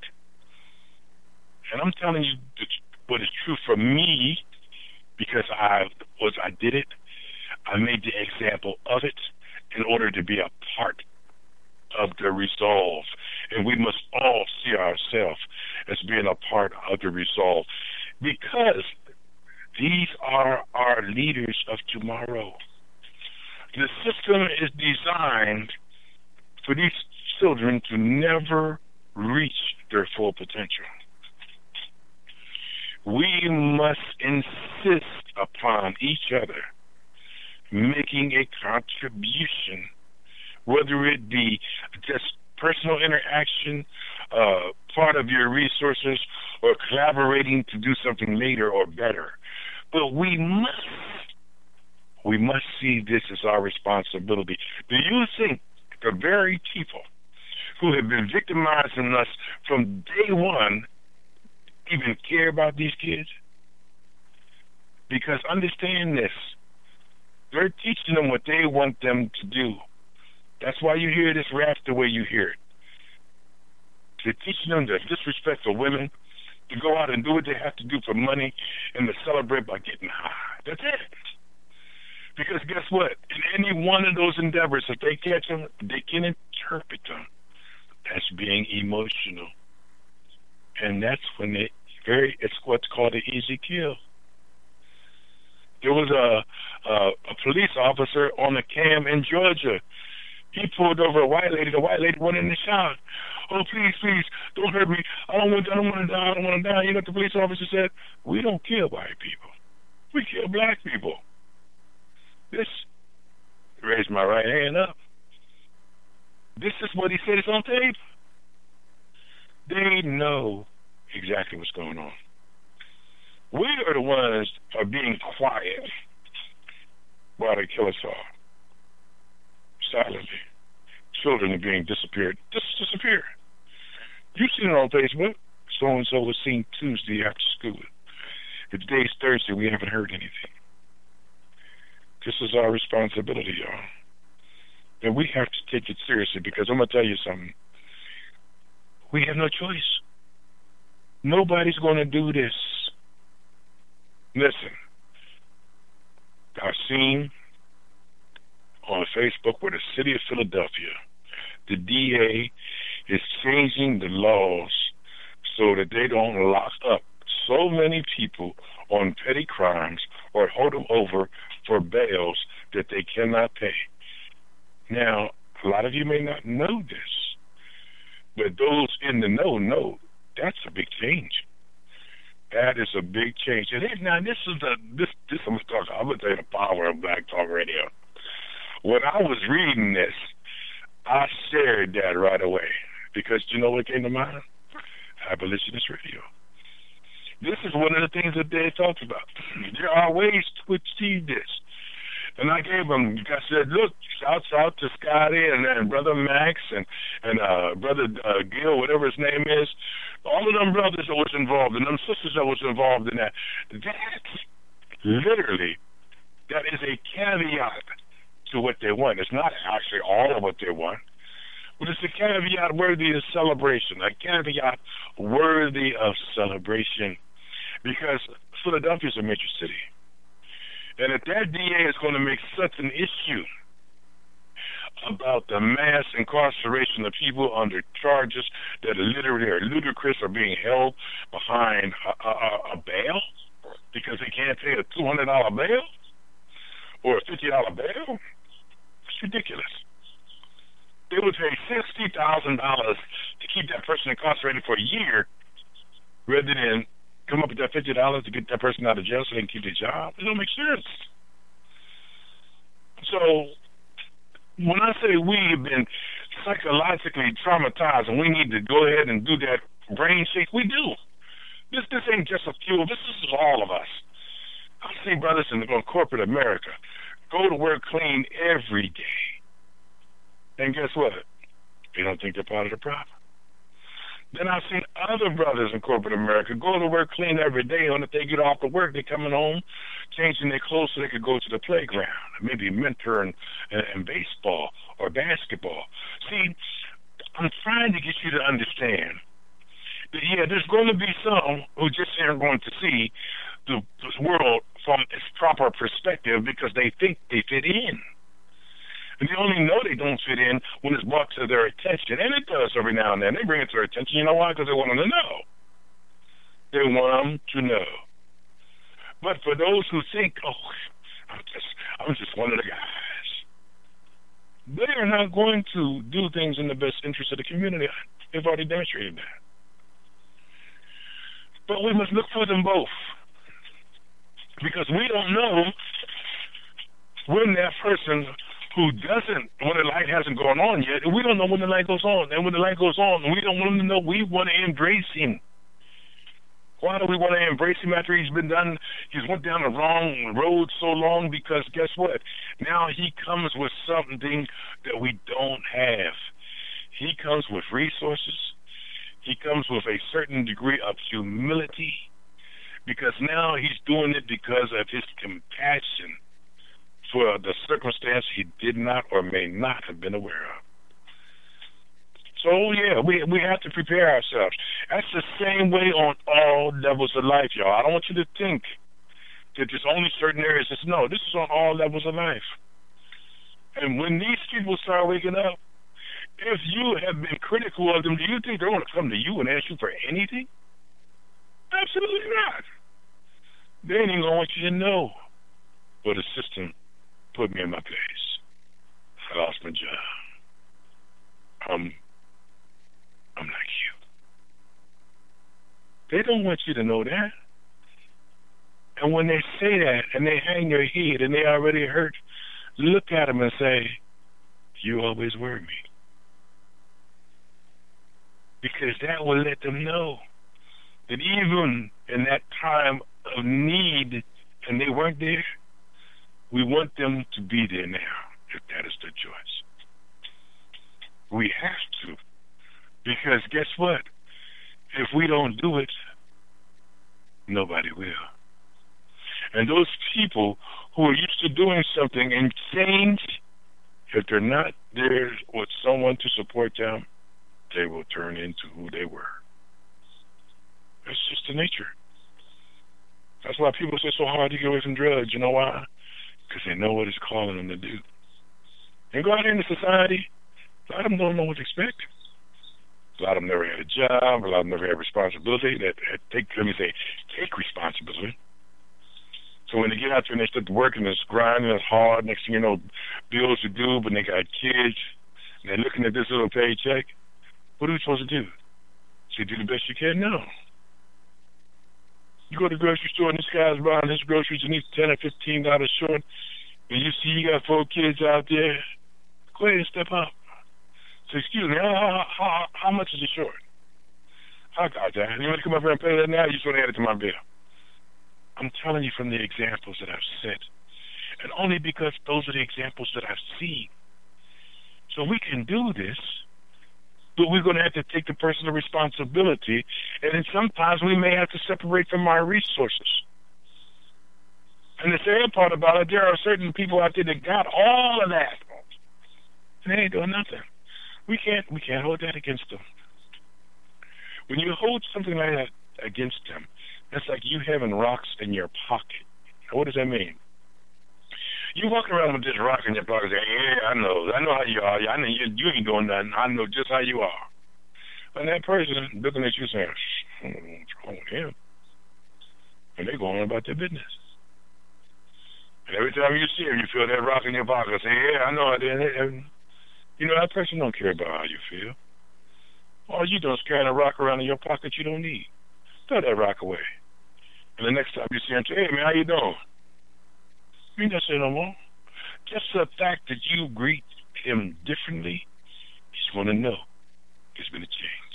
And I'm telling you what is true for me, because I was, I did it. I made the example of it in order to be a part of the resolve. And we must all see ourselves as being a part of the resolve, because these are our leaders of tomorrow. The system is designed for these children to never reach their full potential. We must insist upon each other making a contribution, whether it be just personal interaction, uh, part of your resources, or collaborating to do something later or better. But we must, we must see this as our responsibility. Do you think the very people who have been victimizing us from day one even care about these kids? Because understand this, They're teaching them what they want them to do. That's why you hear this rap the way you hear it. They're teaching them to disrespect for women, to go out and do what they have to do for money, and to celebrate by getting high. That's it. Because guess what? In any one of those endeavors, if they catch them, they can interpret them as being emotional. And that's when they very, it's what's called an easy kill. There was a, a, a police officer on a cam in Georgia. He pulled over a white lady. The white lady went in the shower. Oh, please, please, don't hurt me. I don't want, I don't want to die. I don't want to die. You know what the police officer said? We don't kill white people. We kill black people. This, raised my right hand up. This is what he said. It's on tape. They know exactly what's going on. We are the ones that are being quiet while they kill us all. Silently. Children are being disappeared. Just disappear. You've seen it on Facebook. So-and-so was seen Tuesday after school. If today's Thursday, we haven't heard anything. This is our responsibility, y'all. And we have to take it seriously because I'm going to tell you something. We have no choice. Nobody's going to do this. Listen, I've seen on Facebook where the city of Philadelphia, the D A is changing the laws so that they don't lock up so many people on petty crimes or hold them over for bails that they cannot pay. Now, a lot of you may not know this, but those in the know know that's a big change. That is a big change. And now this is the this this I'm gonna talk. I'm gonna tell you the power of Black Talk Radio. When I was reading this, I shared that right away because you know what came to mind? Abolitionist radio. This is one of the things that they talked about. There are ways to achieve this. And I gave them, I said, look, shouts out to Scotty and, and Brother Max and, and uh, Brother uh, Gil, whatever his name is. All of them brothers that was involved and them sisters that was involved in that. That, literally, that is a caveat to what they want. It's not actually all of what they want. But it's a caveat worthy of celebration, a caveat worthy of celebration. Because Philadelphia is a major city. And if that D A is going to make such an issue about the mass incarceration of people under charges that are literally are ludicrous or being held behind a, a, a bail because they can't pay a two hundred dollars bail or a fifty dollars bail, it's ridiculous. They would pay sixty thousand dollars to keep that person incarcerated for a year rather than come up with that fifty dollars to get that person out of jail so they can keep their job. It don't make sense. So when I say we have been psychologically traumatized and we need to go ahead and do that brain shake, we do. This this ain't just a few. This, this is all of us. I see brothers in, in corporate America go to work clean every day. And guess what? They don't think they're part of the problem. Then I've seen other brothers in corporate America go to work clean every day, and if they get off to work, they're coming home, changing their clothes so they could go to the playground, maybe mentor in, in, in baseball or basketball. See, I'm trying to get you to understand that, yeah, there's going to be some who just aren't going to see the, this world from its proper perspective because they think they fit in. And they only know they don't fit in when it's brought to their attention. And it does every now and then. They bring it to their attention. You know why? Because they want them to know. They want them to know. But for those who think, oh, I'm just, I'm just one of the guys, they are not going to do things in the best interest of the community. They've already demonstrated that. But we must look for them both. Because we don't know when that person who doesn't, when the light hasn't gone on yet, we don't know when the light goes on. And when the light goes on, we don't want him to know we want to embrace him. Why do we want to embrace him after he's been done? He's went down the wrong road so long because guess what? Now he comes with something that we don't have. He comes with resources. He comes with a certain degree of humility because now he's doing it because of his compassion for the circumstance he did not or may not have been aware of. So, yeah, we we have to prepare ourselves. That's the same way on all levels of life, y'all. I don't want you to think that there's only certain areas. It's, no, this is on all levels of life. And when these people start waking up, if you have been critical of them, do you think they're going to come to you and ask you for anything? Absolutely not. They ain't even going to want you to know. But the system put me in my place. I lost my job. Um, I'm like you. They don't want you to know that. And when they say that and they hang their head and they already hurt, look at them and say, you always were me. Because that will let them know that even in that time of need and they weren't there, we want them to be there now, if that is their choice. We have to. Because guess what? If we don't do it, nobody will. And those people who are used to doing something and change, if they're not there with someone to support them, they will turn into who they were. That's just the nature. That's why people say it's so hard to get away from drugs. You know why? Because they know what it's calling them to do. And go out into society, a lot of them don't know what to expect. A lot of them never had a job. A lot of them never had responsibility. That, that take, let me say, take responsibility. So when they get out there and they start working, it's grinding, it's hard. Next thing you know, bills to do, but they got kids. And they're looking at this little paycheck. What are we supposed to do? So you do the best you can? No. You go to the grocery store and this guy's buying his groceries and he's ten or fifteen dollars short, and you see you got four kids out there, go ahead and step up. So excuse me, how, how, how much is it short? I got that. You want to come up here and pay that now? You just want to add it to my bill. I'm telling you from the examples that I've set, and only because those are the examples that I've seen. So we can do this, but we're going to have to take the personal responsibility, and then sometimes we may have to separate from our resources. And the sad part about it, there are certain people out there that got all of that, and they ain't doing nothing. We can't we can't hold that against them. When you hold something like that against them, that's like you having rocks in your pocket. What does that mean? You walking around with this rock in your pocket saying, yeah, I know. I know how you are. I know you, you ain't doing nothing. I know just how you are. And that person looking at you saying, what's wrong with him? And they go on about their business. And every time you see him, you feel that rock in your pocket. Say, yeah, I know it. And, you know, that person don't care about how you feel. All you doing is carrying a rock around in your pocket you don't need. Throw that rock away. And the next time you see him, say, hey, man, how you doing? You ain't gonna say no more. Just the fact that you greet him differently, he's gonna know there's been a change.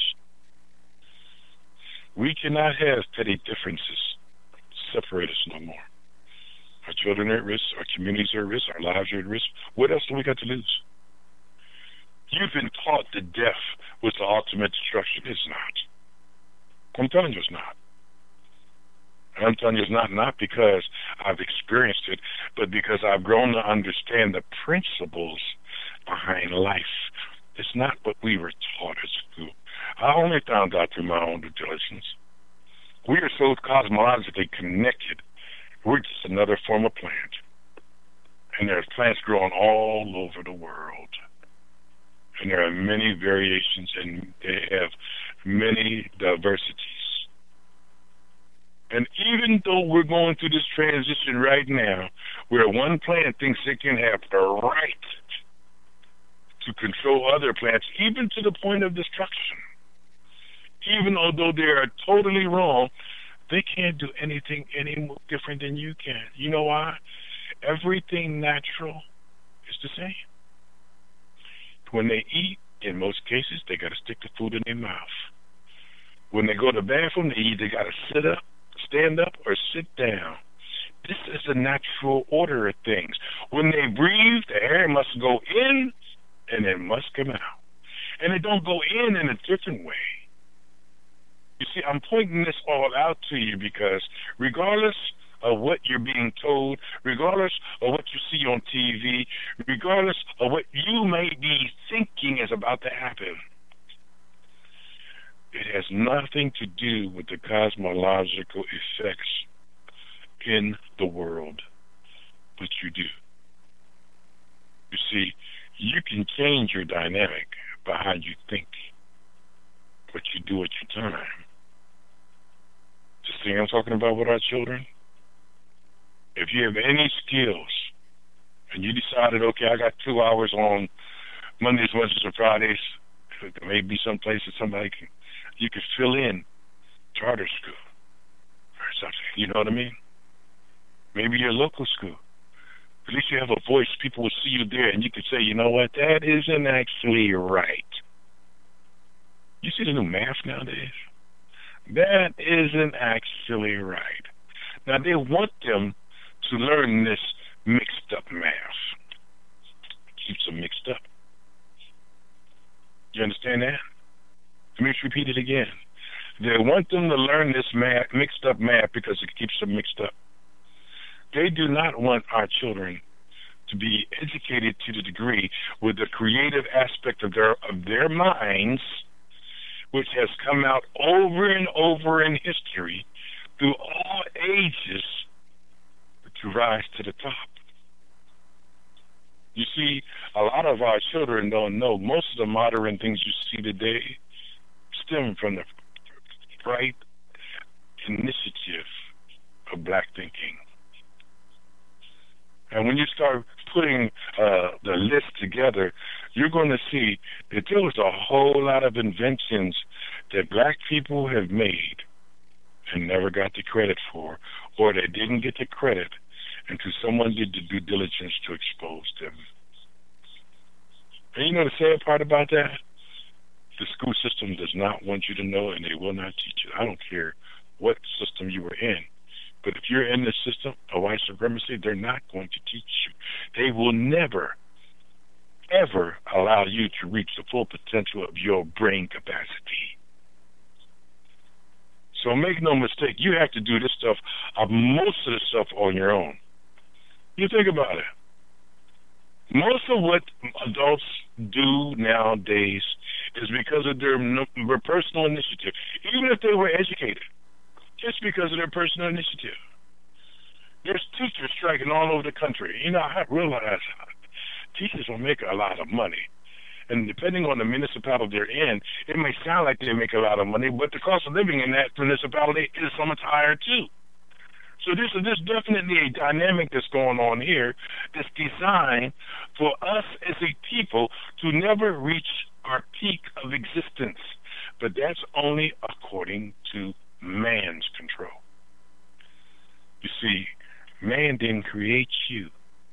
We cannot have petty differences separate us no more. Our children are at risk, our communities are at risk, our lives are at risk. What else do we got to lose? You've been taught that death was the ultimate destruction. It's not. I'm telling you it's not. And I'm telling you it's not, not because I've experienced it, but because I've grown to understand the principles behind life. It's not what we were taught at school. I only found out through my own due diligence. We are so cosmologically connected. We're just another form of plant. And there's plants growing all over the world. And there are many variations, and they have many diversities. And even though we're going through this transition right now, where one plant thinks it can have the right to control other plants, even to the point of destruction, even although they are totally wrong, they can't do anything any more different than you can. You know why? Everything natural is the same. When they eat, in most cases, they got to stick the food in their mouth. When they go to the bathroom, they either got to sit up, stand up, or sit down. This is the natural order of things. When they breathe, the air must go in, and it must come out. And it don't go in in a different way. You see, I'm pointing this all out to you because regardless of what you're being told, regardless of what you see on T V, regardless of what you may be thinking is about to happen. It has nothing to do with the cosmological effects in the world, but you do. You see, you can change your dynamic by how you think, what you do at your time. Just see what I'm talking about with our children? If you have any skills and you decided, okay, I got two hours on Mondays, Wednesdays, and Fridays, there may be some places somebody can, you could fill in charter school or something. You know what I mean? Maybe your local school. At least you have a voice. People will see you there, and you can say, you know what, that isn't actually right. You see the new math nowadays? That isn't actually right. Now, they want them to learn this mixed up math. Keeps them mixed up. You understand that? Let me just repeat it again. They want them to learn this math, mixed up math because it keeps them mixed up. They do not want our children to be educated to the degree with the creative aspect of their of their minds, which has come out over and over in history through all ages, to rise to the top. You see, a lot of our children don't know most of the modern things you see today stem from the bright initiative of black thinking. And when you start putting uh, the list together, you're going to see that there was a whole lot of inventions that black people have made and never got the credit for, or they didn't get the credit until someone did the due diligence to expose them. And you know the sad part about that? The school system does not want you to know, and they will not teach you. I don't care what system you were in. But if you're in the system of white supremacy, they're not going to teach you. They will never, ever allow you to reach the full potential of your brain capacity. So make no mistake, you have to do this stuff, uh, most of the stuff on your own. You think about it. Most of what adults do nowadays is because of their, their personal initiative, even if they were educated. Just because of their personal initiative. There's teachers striking all over the country. You know, I realize teachers will make a lot of money. And depending on the municipality they're in, it may sound like they make a lot of money, but the cost of living in that municipality is so much higher, too. So there's, there's definitely a dynamic that's going on here that's designed for us as a people to never reach our peak of existence. But that's only according to man's control. You see, man didn't create you.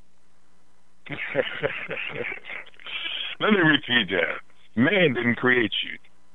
Let me repeat that. Man didn't create you.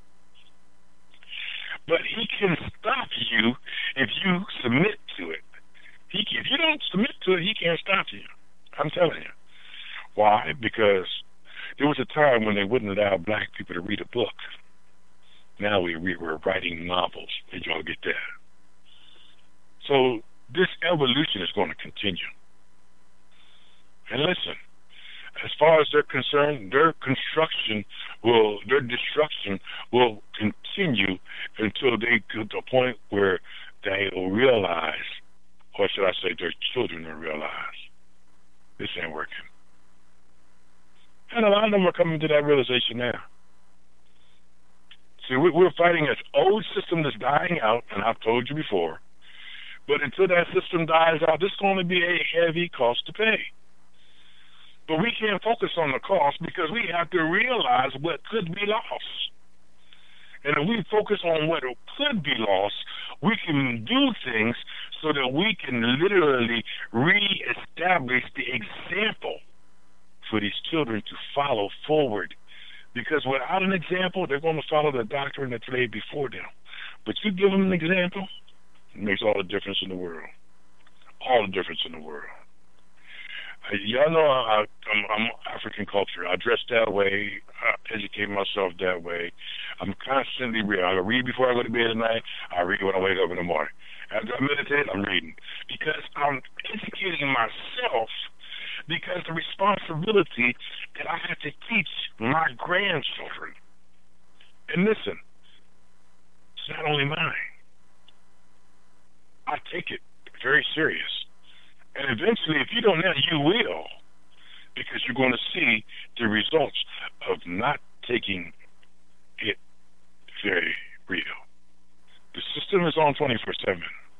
But he can stop you if you submit to it. He can, if you don't submit to it, he can't stop you. I'm telling you. Why? Because there was a time when they wouldn't allow black people to read a book. Now we, we we're writing novels. Did y'all get that? So this evolution is going to continue. And listen, as far as they're concerned, their construction will, their destruction will continue until they get to the point where they will realize, or should I say their children will realize, this ain't working. And a lot of them are coming to that realization now. See, we're fighting an old system that's dying out, and I've told you before. But until that system dies out, this is going to be a heavy cost to pay. But we can't focus on the cost because we have to realize what could be lost. And if we focus on what could be lost, we can do things so that we can literally reestablish the example for these children to follow forward. Because without an example, they're going to follow the doctrine that's laid before them. But you give them an example, it makes all the difference in the world. All the difference in the world. Uh, y'all know I, I'm, I'm African culture. I dress that way. I educate myself that way. I'm constantly reading. I read before I go to bed at night. I read when I wake up in the morning. After I meditate, I'm reading. Because I'm educating myself because the responsibility that I have to teach my grandchildren. And listen, it's not only mine. I take it very serious. And eventually, if you don't know, you will, because you're going to see the results of not taking it very real. The system is on twenty-four seven.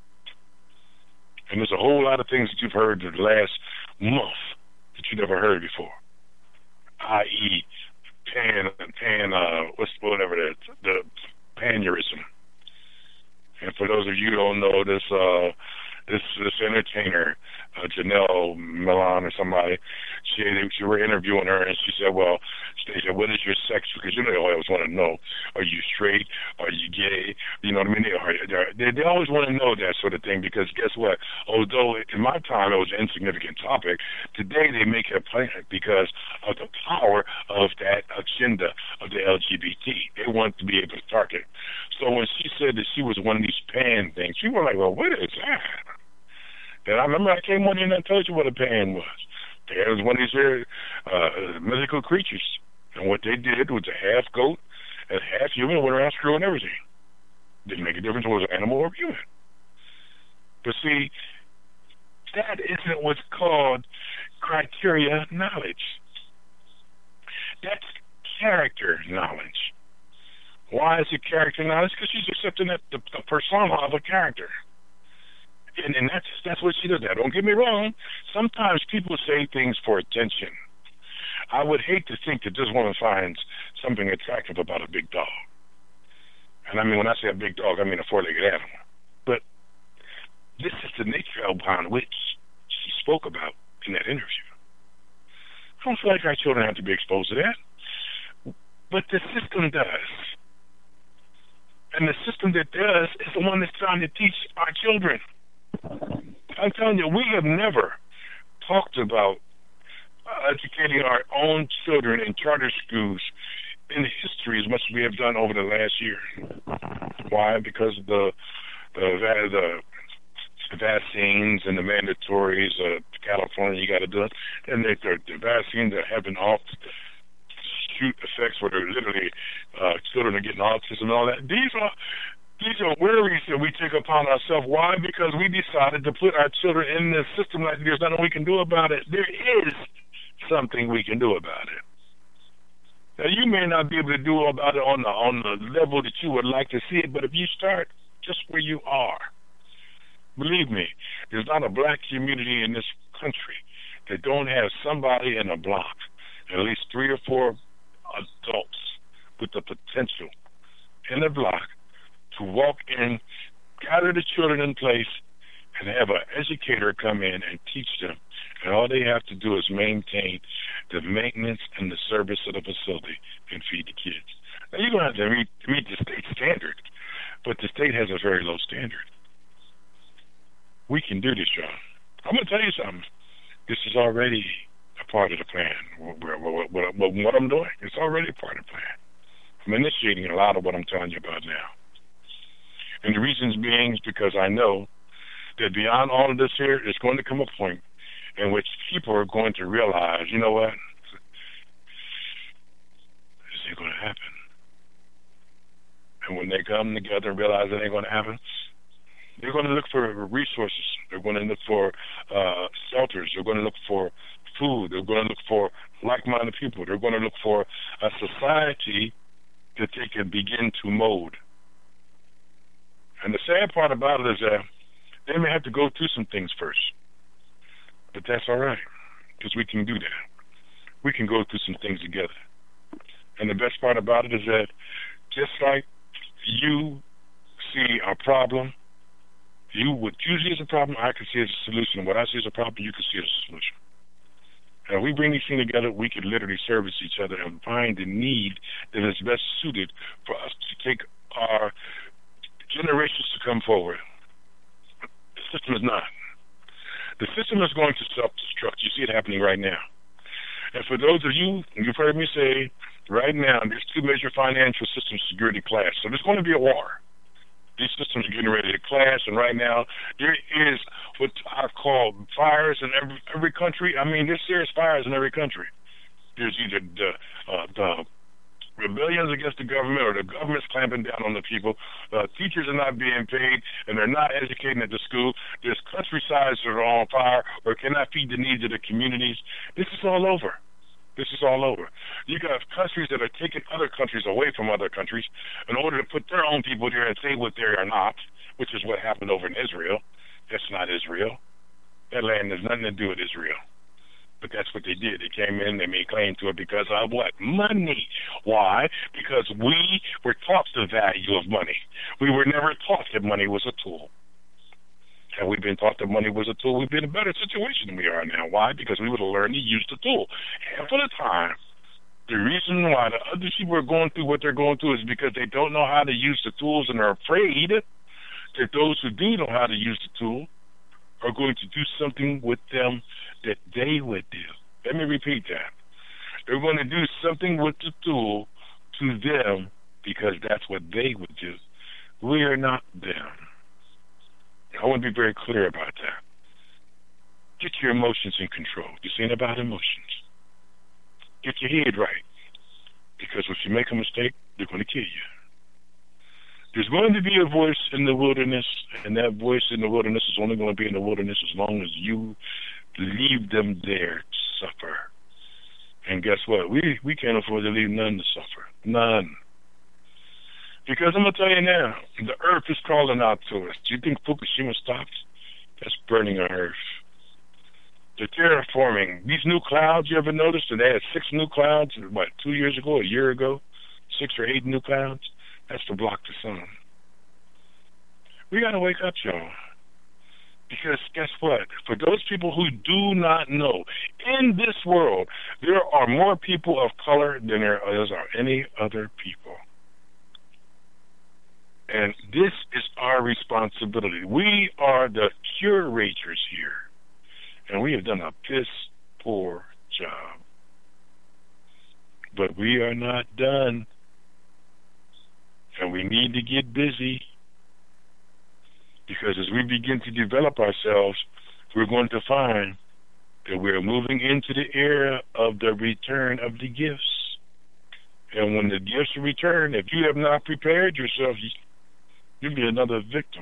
And there's a whole lot of things that you've heard in the last month that you never heard before, that is, pan, pan, uh, what's whatever that, the panurism. And for those of you who don't know, this, uh, this, this entertainer, uh, Janelle Milan or somebody, she, she were interviewing her, and she said, well, they said, what is your sex? Because you know they always want to know, are you straight? Are you gay? You know what I mean? They, are, they, they always want to know that sort of thing, because guess what? Although in my time it was an insignificant topic, today they make it a plain because of the power of that agenda of the L G B T. They want to be able to target. So when she said that she was one of these pan things, people were like, well, what is that? And I remember I came on in and I told you what a pan was. Pan was one of these very uh, mythical creatures. And what they did was a half goat and half human, went around screwing everything. Didn't make a difference whether it was animal or human. But see, that isn't what's called criteria knowledge. That's character knowledge. Why is it character knowledge? Because she's accepting that the, the persona of a character. And, and that's that's what she does. Now, don't get me wrong. Sometimes people say things for attention. I would hate to think that this woman finds something attractive about a big dog. And I mean, when I say a big dog, I mean a four-legged animal. But this is the nature upon which she spoke about in that interview. I don't feel like our children have to be exposed to that. But the system does. And the system that does is the one that's trying to teach our children. I'm telling you, we have never talked about uh, educating our own children in charter schools in history as much as we have done over the last year. Why? Because of the the, the the vaccines and the mandatories, uh, California, you got to do it, and the, the, the vaccines that have been off shoot effects where they're literally uh, children are getting autism and all that. These are these are worries that we take upon ourselves. Why? Because we decided to put our children in this system like there's nothing we can do about it. There is something we can do about it. Now, you may not be able to do about it on the on the level that you would like to see it, but if you start just where you are, believe me, there's not a black community in this country that don't have somebody in a block, at least three or four adults with the potential in the block to walk in, gather the children in place, and have an educator come in and teach them. And all they have to do is maintain the maintenance and the service of the facility and feed the kids. Now, you're going to have to meet, meet the state standard, but the state has a very low standard. We can do this, y'all. I'm going to tell you something. This is already a part of the plan. What, what, what, what, what I'm doing, it's already a part of the plan. I'm initiating a lot of what I'm telling you about now. And the reasons being is because I know that beyond all of this here, there's going to come a point in which people are going to realize, you know what, this ain't going to happen. And when they come together and realize it ain't going to happen, they're going to look for resources. They're going to look for uh, shelters. They're going to look for food. They're going to look for like-minded people. They're going to look for a society that they can begin to mold. And the sad part about it is that they may have to go through some things first. But that's all right, because we can do that. We can go through some things together. And the best part about it is that just like you see a problem, you what you see as a problem, I can see as a solution. What I see as a problem, you can see as a solution. And if we bring these things together, we can literally service each other and find the need that is best suited for us to take our generations to come forward. The system is not. The system is going to self-destruct. You see it happening right now. And for those of you, you've heard me say, right now, there's two major financial system security clash. So there's going to be a war. These systems are getting ready to clash, and right now there is what I call fires in every, every country. I mean, there's serious fires in every country. There's either the, uh, the rebellions against the government or the government's clamping down on the people. Uh, teachers are not being paid, and they're not educating at the school. There's countrysides that are on fire or cannot feed the needs of the communities. This is all over. This is all over. You got countries that are taking other countries away from other countries in order to put their own people there and say what they are not, which is what happened over in Israel. That's not Israel. That land has nothing to do with Israel. But that's what they did. They came in, they made claim to it because of what? Money. Why? Because we were taught the value of money. We were never taught that money was a tool. Had we been taught that money was a tool, we'd be in a better situation than we are now. Why? Because we would have learned to use the tool. Half of the time, the reason why the other people are going through what they're going through is because they don't know how to use the tools and are afraid that those who do know how to use the tool are going to do something with them that they would do. Let me repeat that. They're going to do something with the tool to them because that's what they would do. We are not them. I want to be very clear about that. Get your emotions in control. This ain't about emotions. Get your head right. Because if you make a mistake, they're going to kill you. There's going to be a voice in the wilderness, and that voice in the wilderness is only going to be in the wilderness as long as you leave them there to suffer. And guess what? We we can't afford to leave none to suffer. None. Because I'm going to tell you now, the earth is calling out to us. Do you think Fukushima stopped? That's burning our earth. The terraforming. These new clouds, you ever noticed that they had six new clouds, what, two years ago, a year ago? Six or eight new clouds? That's to block the sun. We got to wake up, y'all. Because guess what? For those people who do not know, in this world, there are more people of color than there are any other people. And this is our responsibility. We are the curators here. And we have done a piss poor job. But we are not done. And we need to get busy. Because as we begin to develop ourselves, we're going to find that we're moving into the era of the return of the gifts. And when the gifts return, if you have not prepared yourself, you'll be another victim.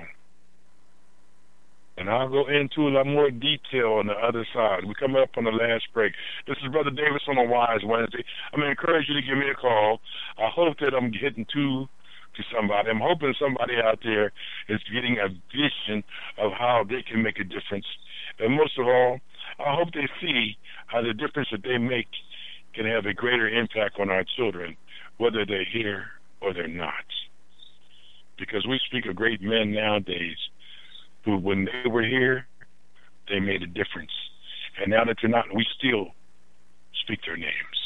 And I'll go into a lot more detail on the other side. We're coming up on the last break. This is Brother Davis on a Wise Wednesday. I'm going to encourage you to give me a call. I hope that I'm getting to to somebody. I'm hoping somebody out there is getting a vision of how they can make a difference. And most of all, I hope they see how the difference that they make can have a greater impact on our children, whether they're here or they're not. Because we speak of great men nowadays who, when they were here, they made a difference. And now that they're not, we still speak their names.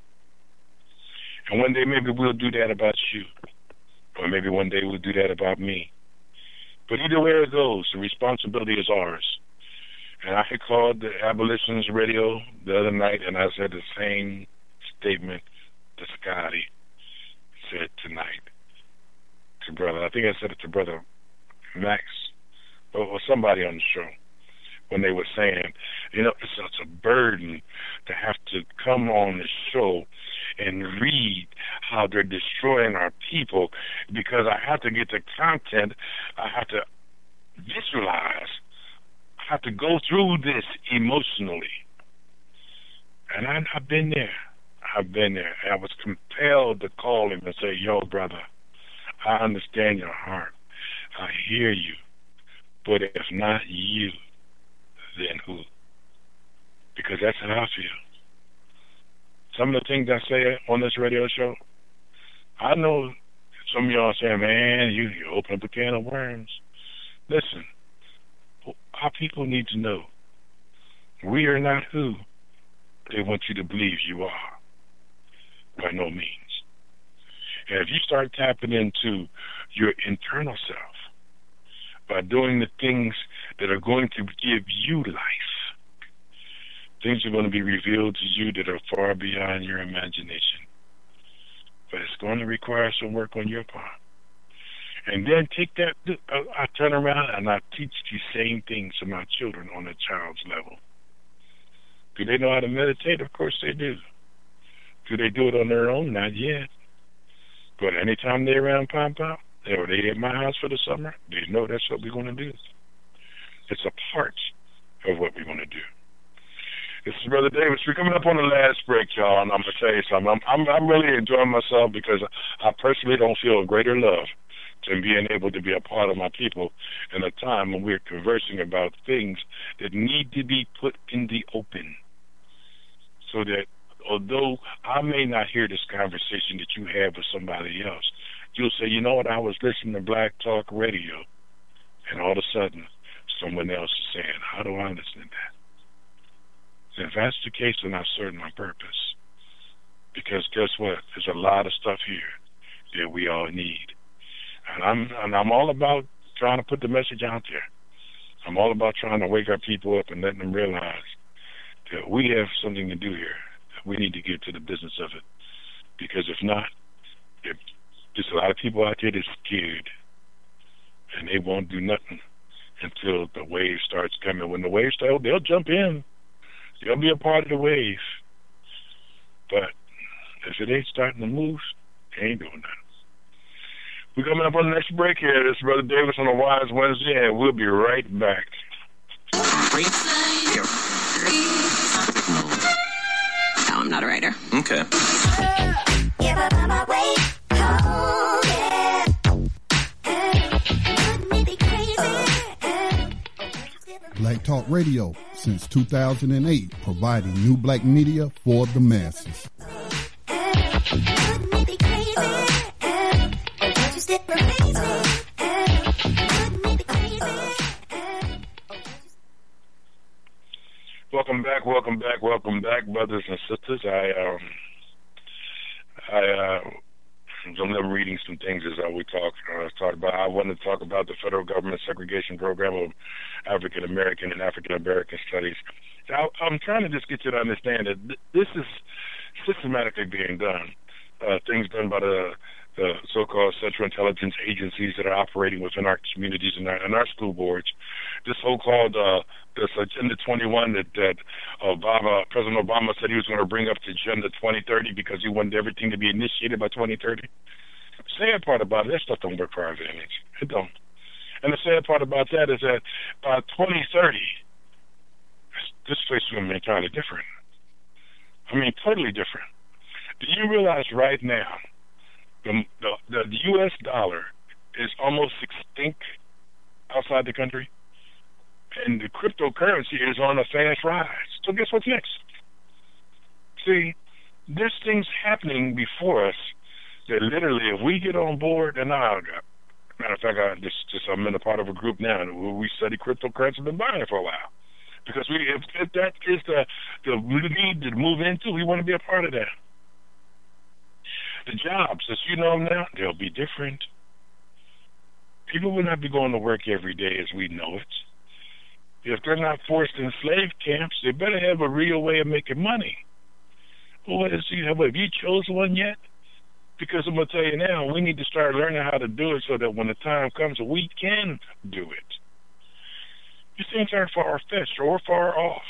And one day maybe we'll do that about you. Or maybe one day we'll do that about me. But either way it goes, the responsibility is ours. And I called the Abolitionist Radio the other night, and I said the same statement that Scotty said tonight to brother. I think I said it to Brother Max or, or somebody on the show when they were saying, you know, it's such a burden to have to come on the show and read how they're destroying our people, because I have to get the content, I have to visualize, I have to go through this emotionally. And I, I've been there. I've been there. I was compelled to call him and say, yo, brother, I understand your heart. I hear you. But if not you, then who? Because that's how I feel. Some of the things I say on this radio show, I know some of y'all saying, man, you, you open up a can of worms. Listen, our people need to know we are not who they want you to believe you are, by no means. And if you start tapping into your internal self by doing the things that are going to give you life, things are going to be revealed to you that are far beyond your imagination. But it's going to require some work on your part. And then take that, uh, I turn around and I teach the same things to my children on a child's level. Do they know how to meditate? Of course they do. Do they do it on their own? Not yet. But anytime they're around Pom Pom, or they at my house for the summer, they know that's what we're going to do. It's a part of what we're going to do. This is Brother Davis. We're coming up on the last break, y'all, and I'm going to tell you something. I'm, I'm, I'm really enjoying myself because I personally don't feel a greater love than being able to be a part of my people in a time when we're conversing about things that need to be put in the open, so that although I may not hear this conversation that you have with somebody else, you'll say, you know what, I was listening to Black Talk Radio, and all of a sudden someone else is saying, how do I listen to that? If that's the case, then I've served my purpose. Because guess what? There's a lot of stuff here that we all need. And I'm and I'm all about trying to put the message out there. I'm all about trying to wake our people up and letting them realize that we have something to do here. We need to get to the business of it. Because if not, if, there's a lot of people out there that's scared, and they won't do nothing until the wave starts coming. When the wave starts, they'll jump in. They'll be a part of the wave. But if it ain't starting to move, they ain't doing nothing. We're coming up on the next break here. This is Brother Davis on a Wise Wednesday, and we'll be right back. No, I'm not a writer. Okay. Black Talk Radio since two thousand eight, providing new black media for the masses. Welcome back, welcome back, welcome back, brothers and sisters. I um, I uh, I'm reading some things as uh, we talk uh, talk about. I want to talk about the federal government segregation program of African American and African American studies. I, I'm trying to just get you to understand that th- this is systematically being done. Uh, things done by the, the so-called Central Intelligence agencies that are operating within our communities and our, and our school boards. This so-called uh, this Agenda twenty-one that, that Obama, President Obama said he was going to bring up to Agenda twenty thirty because he wanted everything to be initiated by twenty thirty. The sad part about it, that stuff don't work for our advantage. It don't. And the sad part about that is that by twenty thirty, this place is going to be entirely different. I mean, totally different. Do you realize right now the, the, the U S dollar is almost extinct outside the country? And the cryptocurrency is on a fast rise. So guess what's next? See, there's things happening before us that literally, if we get on board, and I, matter of fact, I just, just I'm in a part of a group now where we study cryptocurrency, been buying it for a while. Because we, if, if that is the, the need to move into, we want to be a part of that. The jobs, as you know now, they'll be different. People will not be going to work every day as we know it. If they're not forced in slave camps, they better have a real way of making money. Well, what is, have you chose one yet? Because I'm going to tell you now, we need to start learning how to do it so that when the time comes, we can do it. These things aren't far-fetched or far off.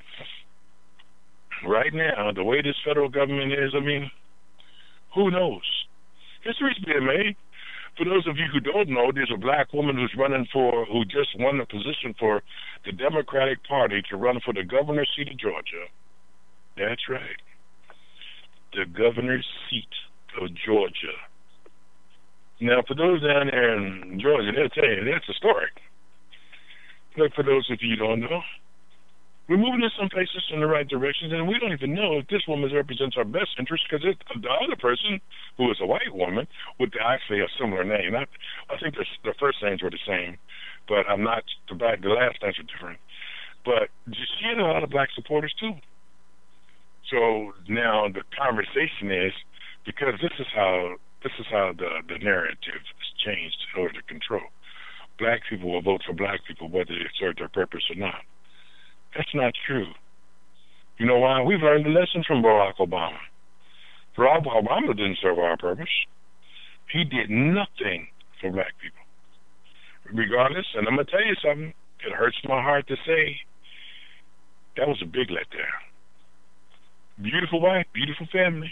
Right now, the way this federal government is, I mean, who knows? History's being made. For those of you who don't know, there's a black woman who's running for, who just won the position for the Democratic Party to run for the governor's seat of Georgia. That's right. The governor's seat of Georgia. Now, for those down there in Georgia, they'll tell you that's historic. But for those of you who don't know, we're moving in some places in the right directions, and we don't even know if this woman represents our best interest, because the other person, who is a white woman, with actually a similar name. I, I think the, the first names were the same, but I'm not, the, back, the last names were different. But she had a lot of black supporters, too. So now the conversation is, because this is how this is how the, the narrative is changed in order to control. Black people will vote for black people whether they serve their purpose or not. That's not true. You know why? We've learned a lesson from Barack Obama. Barack Obama didn't serve our purpose. He did nothing for black people. Regardless, and I'm going to tell you something, it hurts my heart to say, that was a big letdown. Beautiful wife, beautiful family.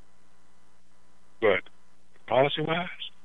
But policy-wise,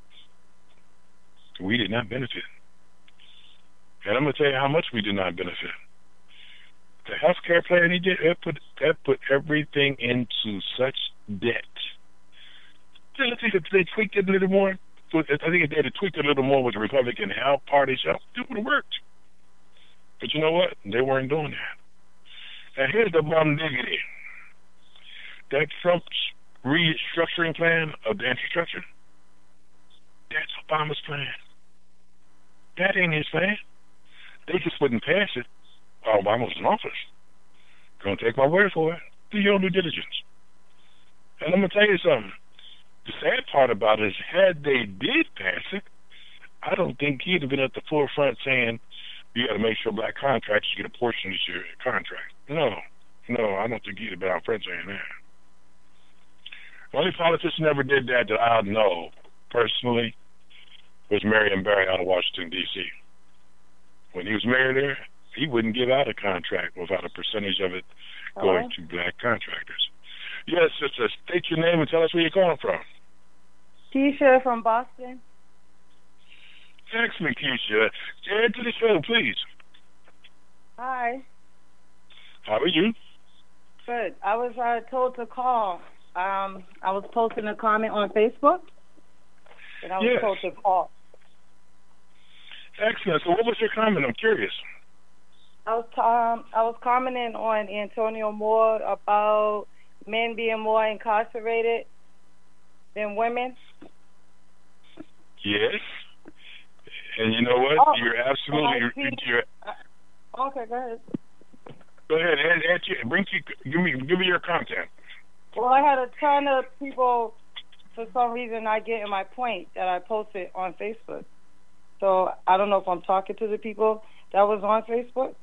we did not benefit. And I'm going to tell you how much we did not benefit. The health care plan he did, that put, that put everything into such debt. I think if they tweaked it a little more, I think if they had tweaked it a little more with the Republican Health Party stuff, it would have worked. But you know what? They weren't doing that. And here's the bum diggity. That Trump's restructuring plan of the infrastructure, that's Obama's plan. That ain't his plan. They just wouldn't pass it while Obama was in office. Don't take my word for it. Do your own due diligence. And I'm going to tell you something. The sad part about it is, had they did pass it, I don't think he'd have been at the forefront saying, you got to make sure black contractors get a portion of your contract. No, no, I don't think he'd have been out front saying that. The only politician ever did that that I know personally was Marion Barry out of Washington, D C When he was mayor there, he wouldn't give out a contract without a percentage of it going Hello? to black contractors. Yes, sister, state your name and tell us where you're calling from. Keisha from Boston. Excellent, Keisha. Add to the show, please. Hi. How are you? Good. I was uh, told to call. Um, I was posting a comment on Facebook, and I was Yes. told to call. Excellent. So what was your comment? I'm curious. I was um, I was commenting on Antonio Moore about men being more incarcerated than women. Yes. And you know what? Oh, you're absolutely. and I see- You're, Okay, go ahead. go ahead. Add, add your, bring you, give me give me your content. Well, I had a ton of people, for some reason, not getting my point that I posted on Facebook. So I don't know if I'm talking to the people that was on Facebook.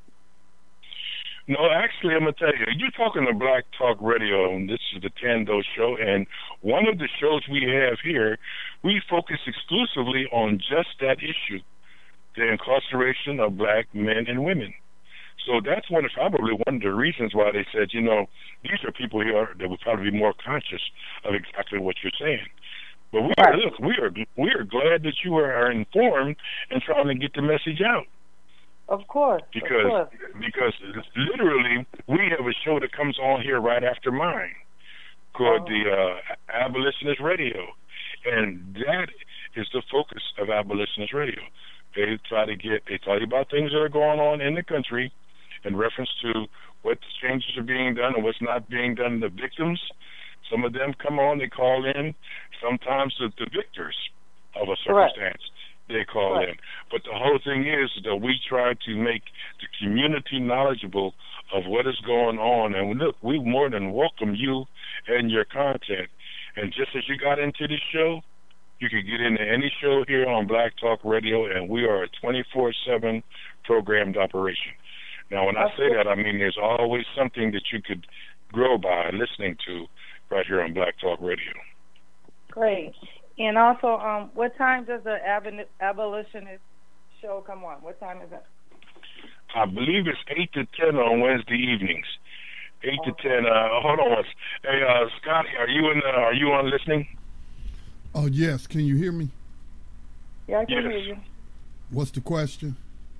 No, actually, I'm going to tell you, you're talking to Black Talk Radio, and this is the Tando Show, and one of the shows we have here, we focus exclusively on just that issue, the incarceration of black men and women. So that's one of, probably one of the reasons why they said, you know, these are people here that would probably be more conscious of exactly what you're saying. But we are, look, we are, we are glad that you are informed and trying to get the message out. Of course. Because of course. because literally we have a show that comes on here right after mine called Oh. the uh, Abolitionist Radio, and that is the focus of Abolitionist Radio. They try to get they tell you about things that are going on in the country in reference to what changes are being done and what's not being done. The victims, some of them come on, they call in. Sometimes the, the victors of a circumstance. They call Right. in. But the whole thing is that we try to make the community knowledgeable of what is going on. And look, we more than welcome you and your content. And just as you got into this show, you can get into any show here on Black Talk Radio, and we are a twenty-four seven programmed operation. Now, when I say that, I mean there's always something that you could grow by listening to right here on Black Talk Radio. Great. And also, um, what time does the ab- abolitionist show come on? What time is it? I believe it's eight to ten on Wednesday evenings. Eight Okay. to ten. Uh, hold on. Hey, uh, Scotty, are you in? Uh, are you on listening? Oh, yes. Can you hear me? Yeah, I can Yes. hear you. What's the question?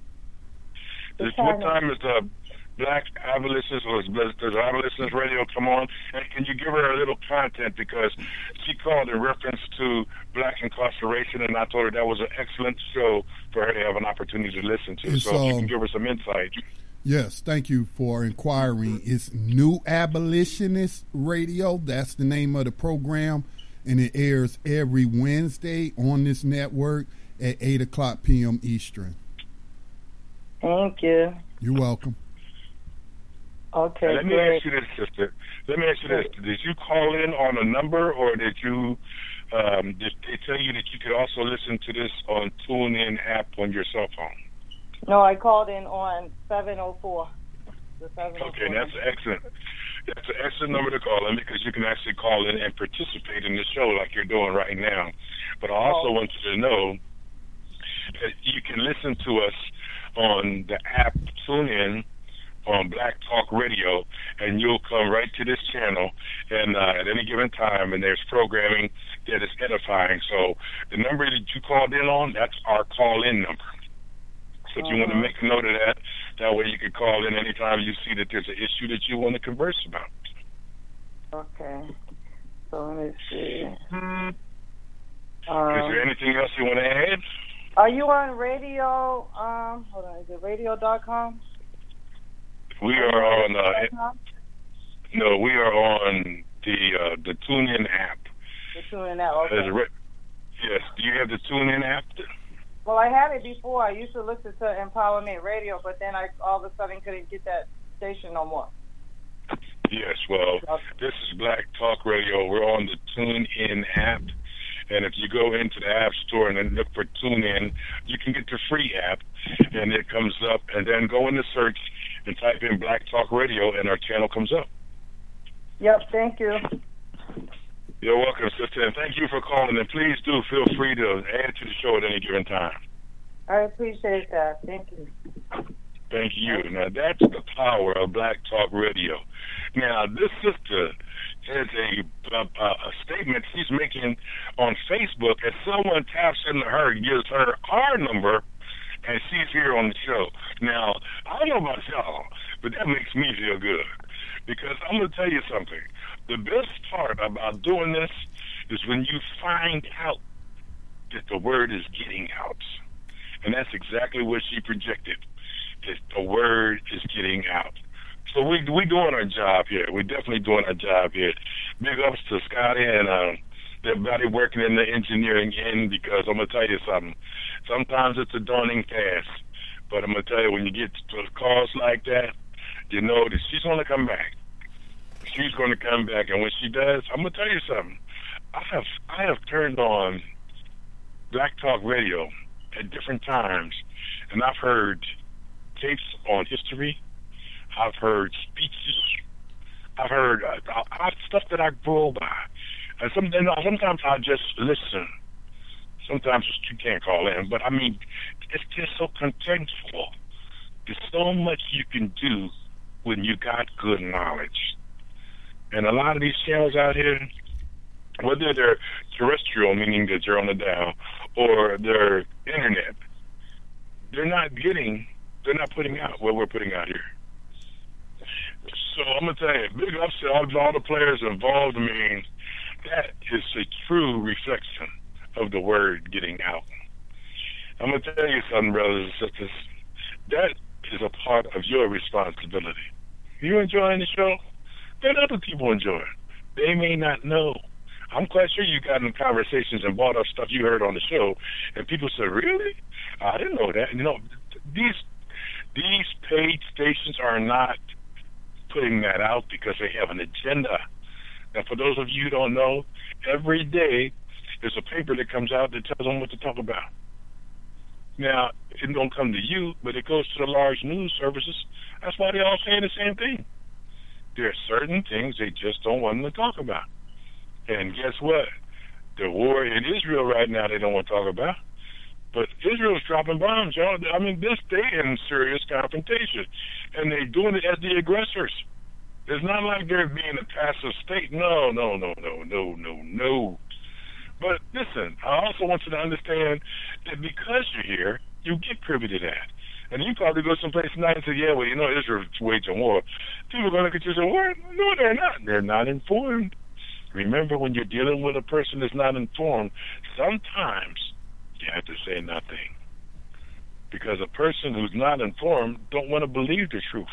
The This, what time time is the Black Abolitionist or does does Abolitionist Radio come on? And can you give her a little content because she called in reference to black incarceration, and I told her that was an excellent show for her to have an opportunity to listen to. It's, so if you um, can give her some insight. Yes, thank you for inquiring. It's New Abolitionist Radio. That's the name of the program, and it airs every Wednesday on this network at eight o'clock p.m. Eastern. Thank you. You're welcome. Okay, And let me great. ask you this, sister. Let me ask you this. Did you call in on a number, or did you um, did they tell you that you could also listen to this on TuneIn app on your cell phone? No, I called in on seven oh four. The seven oh four. Okay, that's excellent. That's an excellent number to call in because you can actually call in and participate in the show like you're doing right now. But I also Oh. want you to know that you can listen to us on the app TuneIn on Black Talk Radio, and you'll come right to this channel and uh, at any given time, and there's programming that is edifying. So the number that you called in on, that's our call-in number. So if you want to make a note of that, that way you can call in anytime you see that there's an issue that you want to converse about. Okay. So let me see. is Um, there anything else you want to add? are you on radio? Um, hold on. Is it radio dot com? We are on, uh, no, we are on the uh, the TuneIn app. The TuneIn app. As a Okay. re- yes, do you have the TuneIn app? Well, I had it before. I used to listen to Empowerment Radio, but then I all of a sudden couldn't get that station no more. Yes, well, this is Black Talk Radio. We're on the TuneIn app. And if you go into the App Store and then look for TuneIn, you can get the free app, and it comes up. And then go in the search and type in Black Talk Radio, and our channel comes up. Yep, thank you. You're welcome, sister, and thank you for calling. And please do feel free to add to the show at any given time. I appreciate that. Thank you. Thank you. Now, that's the power of Black Talk Radio. Now, this sister has a, a, a statement she's making on Facebook as someone taps into her, gives her our number, and she's here on the show. Now, I don't know about y'all, but that makes me feel good because I'm going to tell you something. The best part about doing this is when you find out that the word is getting out. And that's exactly what she projected, that the word is getting out. So we we doing our job here. We're definitely doing our job here. Big ups to Scotty and uh, everybody working in the engineering end, because I'm going to tell you something. Sometimes it's a daunting task, but I'm going to tell you, when you get to calls like that, you know that she's going to come back. She's going to come back, and when she does, I'm going to tell you something. I have I have turned on Black Talk Radio at different times, and I've heard tapes on history. I've heard speeches. I've heard uh, I, stuff that I grow by. And some, and sometimes I just listen. Sometimes you can't call in, but I mean, it's just so contentful. There's so much you can do when you got good knowledge. And a lot of these channels out here, whether they're terrestrial, meaning that you're on the dial, or they're internet, they're not getting, they're not putting out what we're putting out here. So I'm going to tell you, big ups to all, all the players involved. I mean, that is a true reflection of the word getting out. I'm going to tell you something, brothers and sisters. That is a part of your responsibility. You enjoying the show? Let other people enjoy it. They may not know. I'm quite sure you got in conversations and brought up stuff you heard on the show, and people said, really? I didn't know that. You know, these these paid stations are not putting that out because they have an agenda. And for those of you who don't know, every day there's a paper that comes out that tells them what to talk about. Now, it don't come to you, but it goes to the large news services. That's why they all saying the same thing. There are certain things they just don't want them to talk about. And guess what? The war in Israel right now they don't want to talk about. But Israel's dropping bombs, y'all. I mean, this they in serious confrontation. And they're doing it as the aggressors. It's not like they're being a passive state. No, no, no, no, no, no, no. But listen, I also want you to understand that because you're here, you get privy to that. And you probably go someplace tonight and say, yeah, well, you know, Israel's waging war. People are going to look at you and say, what? No, they're not. They're not informed. Remember, when you're dealing with a person that's not informed, sometimes you have to say nothing. Because a person who's not informed don't want to believe the truth.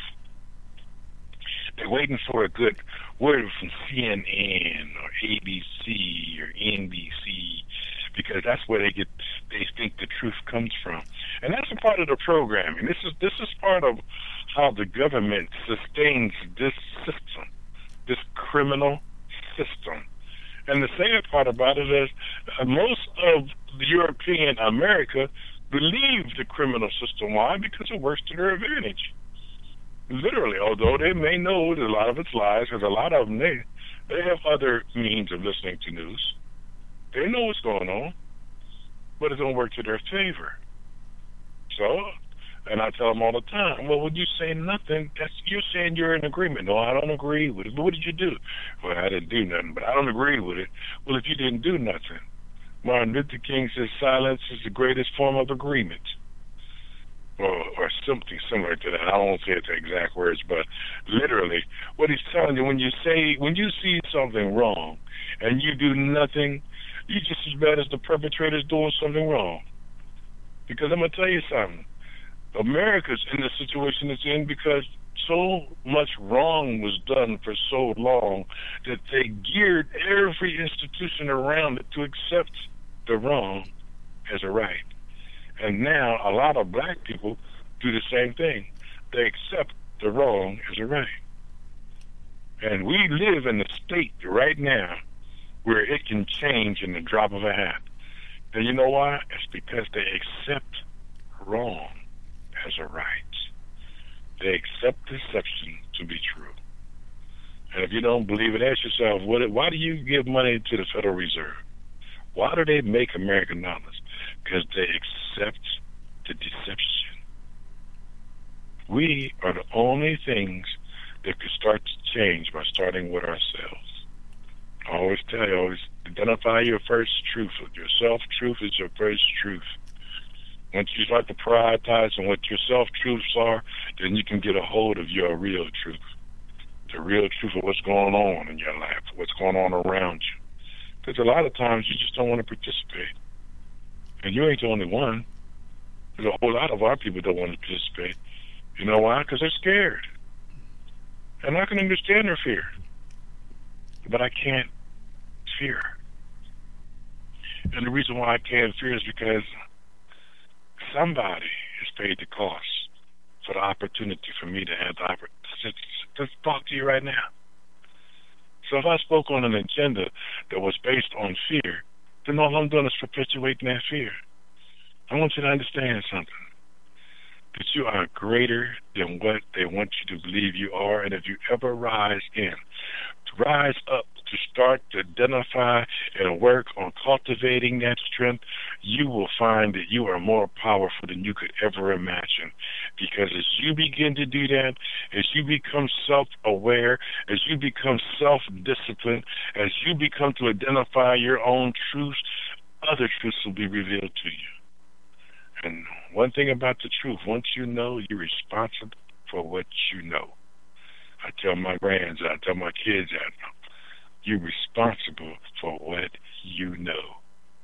They're waiting for a good word from C N N or A B C or N B C, because that's where they get they think the truth comes from. And that's a part of the programming. This is this is part of how the government sustains this system, this criminal system. And the sad part about it is uh, most of the European America believe the criminal system. Why? Because it works to their advantage. literally, although they may know that a lot of it's lies, because a lot of them, they, they have other means of listening to news. They know what's going on, but it don't work to their favor. So, and I tell them all the time, well, when you say nothing, that's you're saying you're in agreement. No, I don't agree with it. But what did you do? Well, I didn't do nothing, but I don't agree with it. Well, if you didn't do nothing, Martin Luther King says silence is the greatest form of agreement. Or, or something similar to that. I don't say it's the exact words, but literally, what he's telling you, when you say, when you see something wrong and you do nothing, you're just as bad as the perpetrator's doing something wrong. Because I'm going to tell you something. America's in the situation it's in because so much wrong was done for so long that they geared every institution around it to accept the wrong as a right. And now a lot of black people do the same thing. They accept the wrong as a right. And we live in a state right now where it can change in the drop of a hat. And you know why? It's because they accept wrong as a right. They accept deception to be true. And if you don't believe it, ask yourself, what, why do you give money to the Federal Reserve? Why do they make American dollars? Because they accept the deception. We are the only things that could start to change by starting with ourselves. I always tell you, always identify your first truth. Your self-truth is your first truth. Once you start to prioritize on what your self-truths are, then you can get a hold of your real truth. The real truth of what's going on in your life, what's going on around you. Because a lot of times you just don't want to participate. And you ain't the only one. There's a whole lot of our people don't want to participate. You know why? Because they're scared. And I can understand their fear. But I can't fear. And the reason why I can't fear is because somebody has paid the cost for the opportunity for me to have the opportunity to talk to you right now. So if I spoke on an agenda that was based on fear, then all I'm doing is perpetuating that fear. I want you to understand something. That you are greater than what they want you to believe you are, and if you ever rise in, to rise up, to start to identify and work on cultivating that strength, you will find that you are more powerful than you could ever imagine. Because as you begin to do that, as you become self-aware, as you become self-disciplined, as you become to identify your own truths, other truths will be revealed to you. And one thing about the truth, once you know, you're responsible for what you know. I tell my grands, I tell my kids that you're responsible for what you know.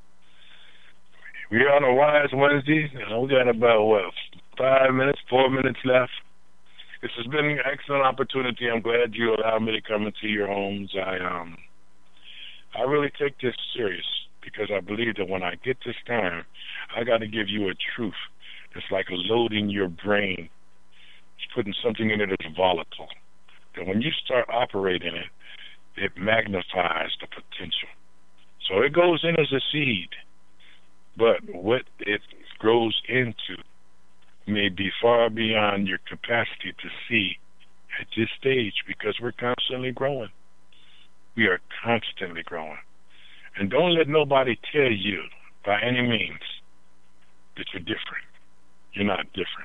We're on a Wise Wednesday, and we got about, what, five minutes, four minutes left. This has been an excellent opportunity. I'm glad you allowed me to come into your homes. I um, I really take this serious because I believe that when I get this time, I got to give you a truth that's like loading your brain. It's putting something in it that's volatile. That when you start operating it, it magnifies the potential. So it goes in as a seed, but what it grows into may be far beyond your capacity to see at this stage because we're constantly growing. We are constantly growing. And don't let nobody tell you by any means that you're different. You're not different.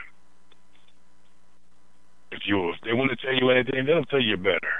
If you if they want to tell you anything, they'll tell you better.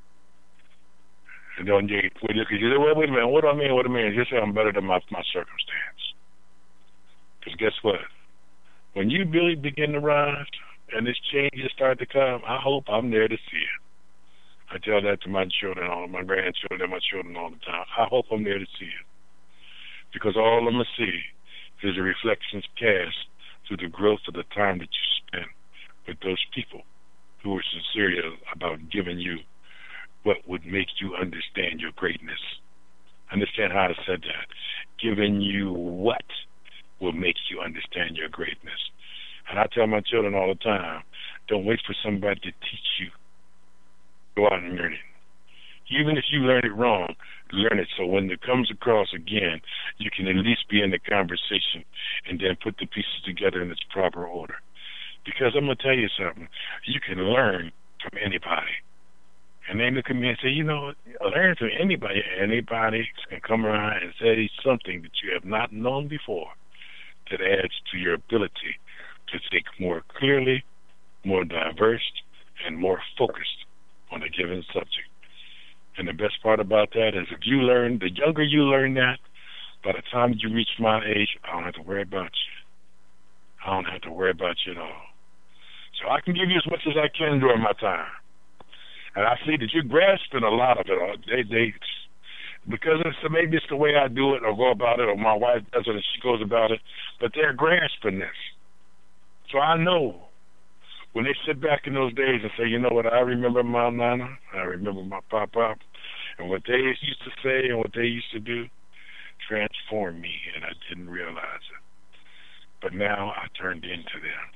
And then you look at you say, well, wait a minute, what do I mean? What do I mean? You say I'm better than my, my circumstance. Because guess what? When you really begin to rise and this change has started to come, I hope I'm there to see it. I tell that to my children, all my grandchildren, and my children all the time. I hope I'm there to see it. Because all I'm going to see is the reflections cast through the growth of the time that you spend with those people who are sincere about giving you what would make you understand your greatness. Understand how I said that. Giving you what will make you understand your greatness. And I tell my children all the time, don't wait for somebody to teach you. Go out and learn it. Even if you learn it wrong, learn it so when it comes across again, you can at least be in the conversation and then put the pieces together in its proper order. Because I'm going to tell you something. You can learn from anybody. And they look at me and say, you know, learn from anybody. Anybody can come around and say something that you have not known before that adds to your ability to think more clearly, more diverse, and more focused on a given subject. And the best part about that is if you learn, the younger you learn that, by the time you reach my age, I don't have to worry about you. I don't have to worry about you at all. So I can give you as much as I can during my time. And I see that you're grasping a lot of it. They, they, because it's, maybe it's the way I do it or go about it, or my wife does it and she goes about it, but they're grasping this. So I know when they sit back in those days and say, you know what, I remember my nana, I remember my pop-pop, and what they used to say and what they used to do transformed me, and I didn't realize it. But now I turned into them.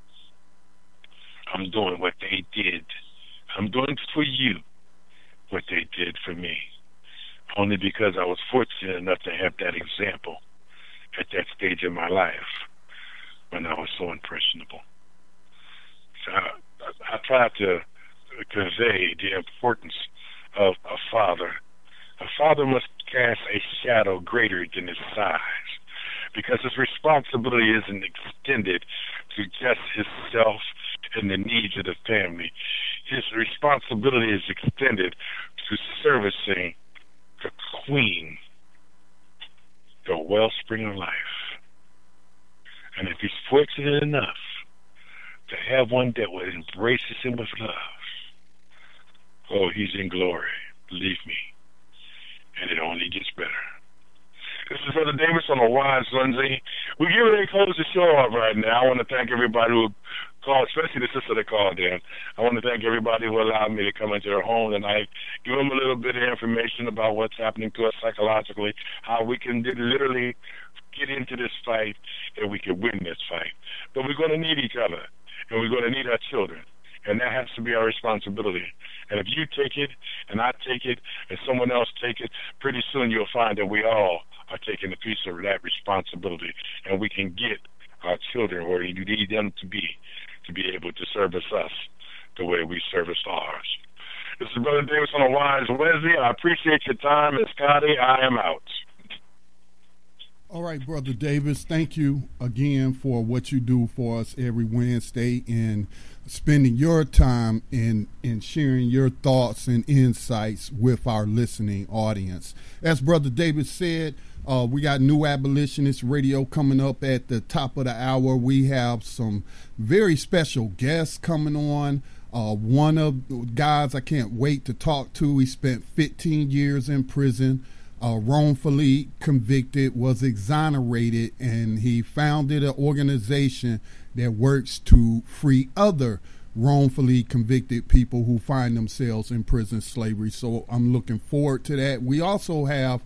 I'm doing what they did. I'm doing for you what they did for me, only because I was fortunate enough to have that example at that stage in my life when I was so impressionable. So I, I try to convey the importance of a father. A father must cast a shadow greater than his size, because his responsibility isn't extended to just himself and the needs of the family. His responsibility is extended to servicing the queen, the wellspring of life. And if he's fortunate enough to have one that will embraces him with love, oh, he's in glory, believe me. And it only gets better. This is Brother Davis on the Wise Sunday. We're getting ready to close the show off right now. I want to thank everybody who called, especially the sister that called in. I want to thank everybody who allowed me to come into their home tonight, give them a little bit of information about what's happening to us psychologically, how we can literally get into this fight and we can win this fight. But we're going to need each other, and we're going to need our children. And that has to be our responsibility. And if you take it, and I take it, and someone else take it, pretty soon you'll find that we all are taking a piece of that responsibility, and we can get our children where you need them to be, to be able to service us the way we service ours. This is Brother Davis on a Wise Wednesday. I appreciate your time, and Scotty, I am out. All right, Brother Davis, thank you again for what you do for us every Wednesday and spending your time in, in sharing your thoughts and insights with our listening audience. As Brother Davis said, uh, we got New Abolitionist Radio coming up at the top of the hour. We have some very special guests coming on. Uh, one of the guys I can't wait to talk to, he spent fifteen years in prison. Uh, wrongfully convicted, was exonerated, and he founded an organization that works to free other wrongfully convicted people who find themselves in prison slavery. So I'm looking forward to that. We also have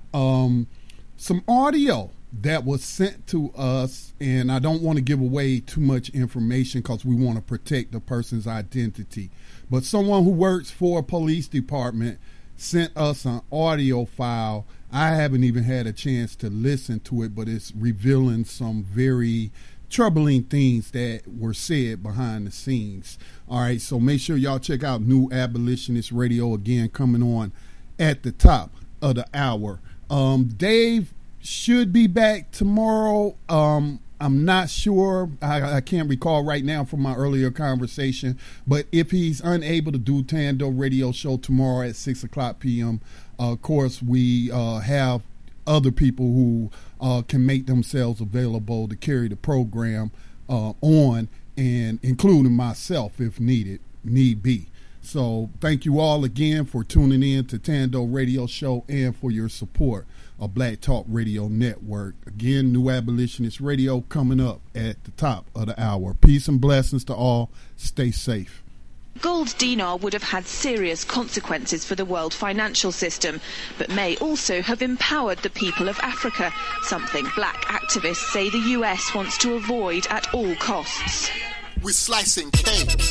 um, some audio that was sent to us, and I don't want to give away too much information because we want to protect the person's identity. But someone who works for a police department sent us an audio file. I haven't even had a chance to listen to it, but it's revealing some very troubling things that were said behind the scenes. All right, so make sure y'all check out New Abolitionist Radio, again coming on at the top of the hour. Um, Dave should be back tomorrow. Um, I'm not sure. I, I can't recall right now from my earlier conversation. But if he's unable to do Tando Radio Show tomorrow at six o'clock p.m., uh, of course, we uh, have other people who uh, can make themselves available to carry the program uh, on, and including myself if needed, need be. So thank you all again for tuning in to Tando Radio Show and for your support of Black Talk Radio Network. Again, New Abolitionist Radio coming up at the top of the hour. Peace and blessings to all. Stay safe. Gold dinar would have had serious consequences for the world financial system, but may also have empowered the people of Africa, something black activists say the U S wants to avoid at all costs. We're slicing cake.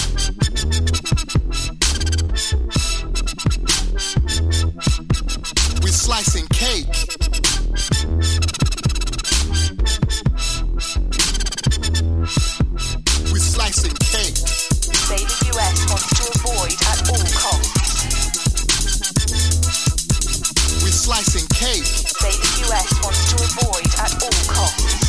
We're slicing cake. response to avoid at all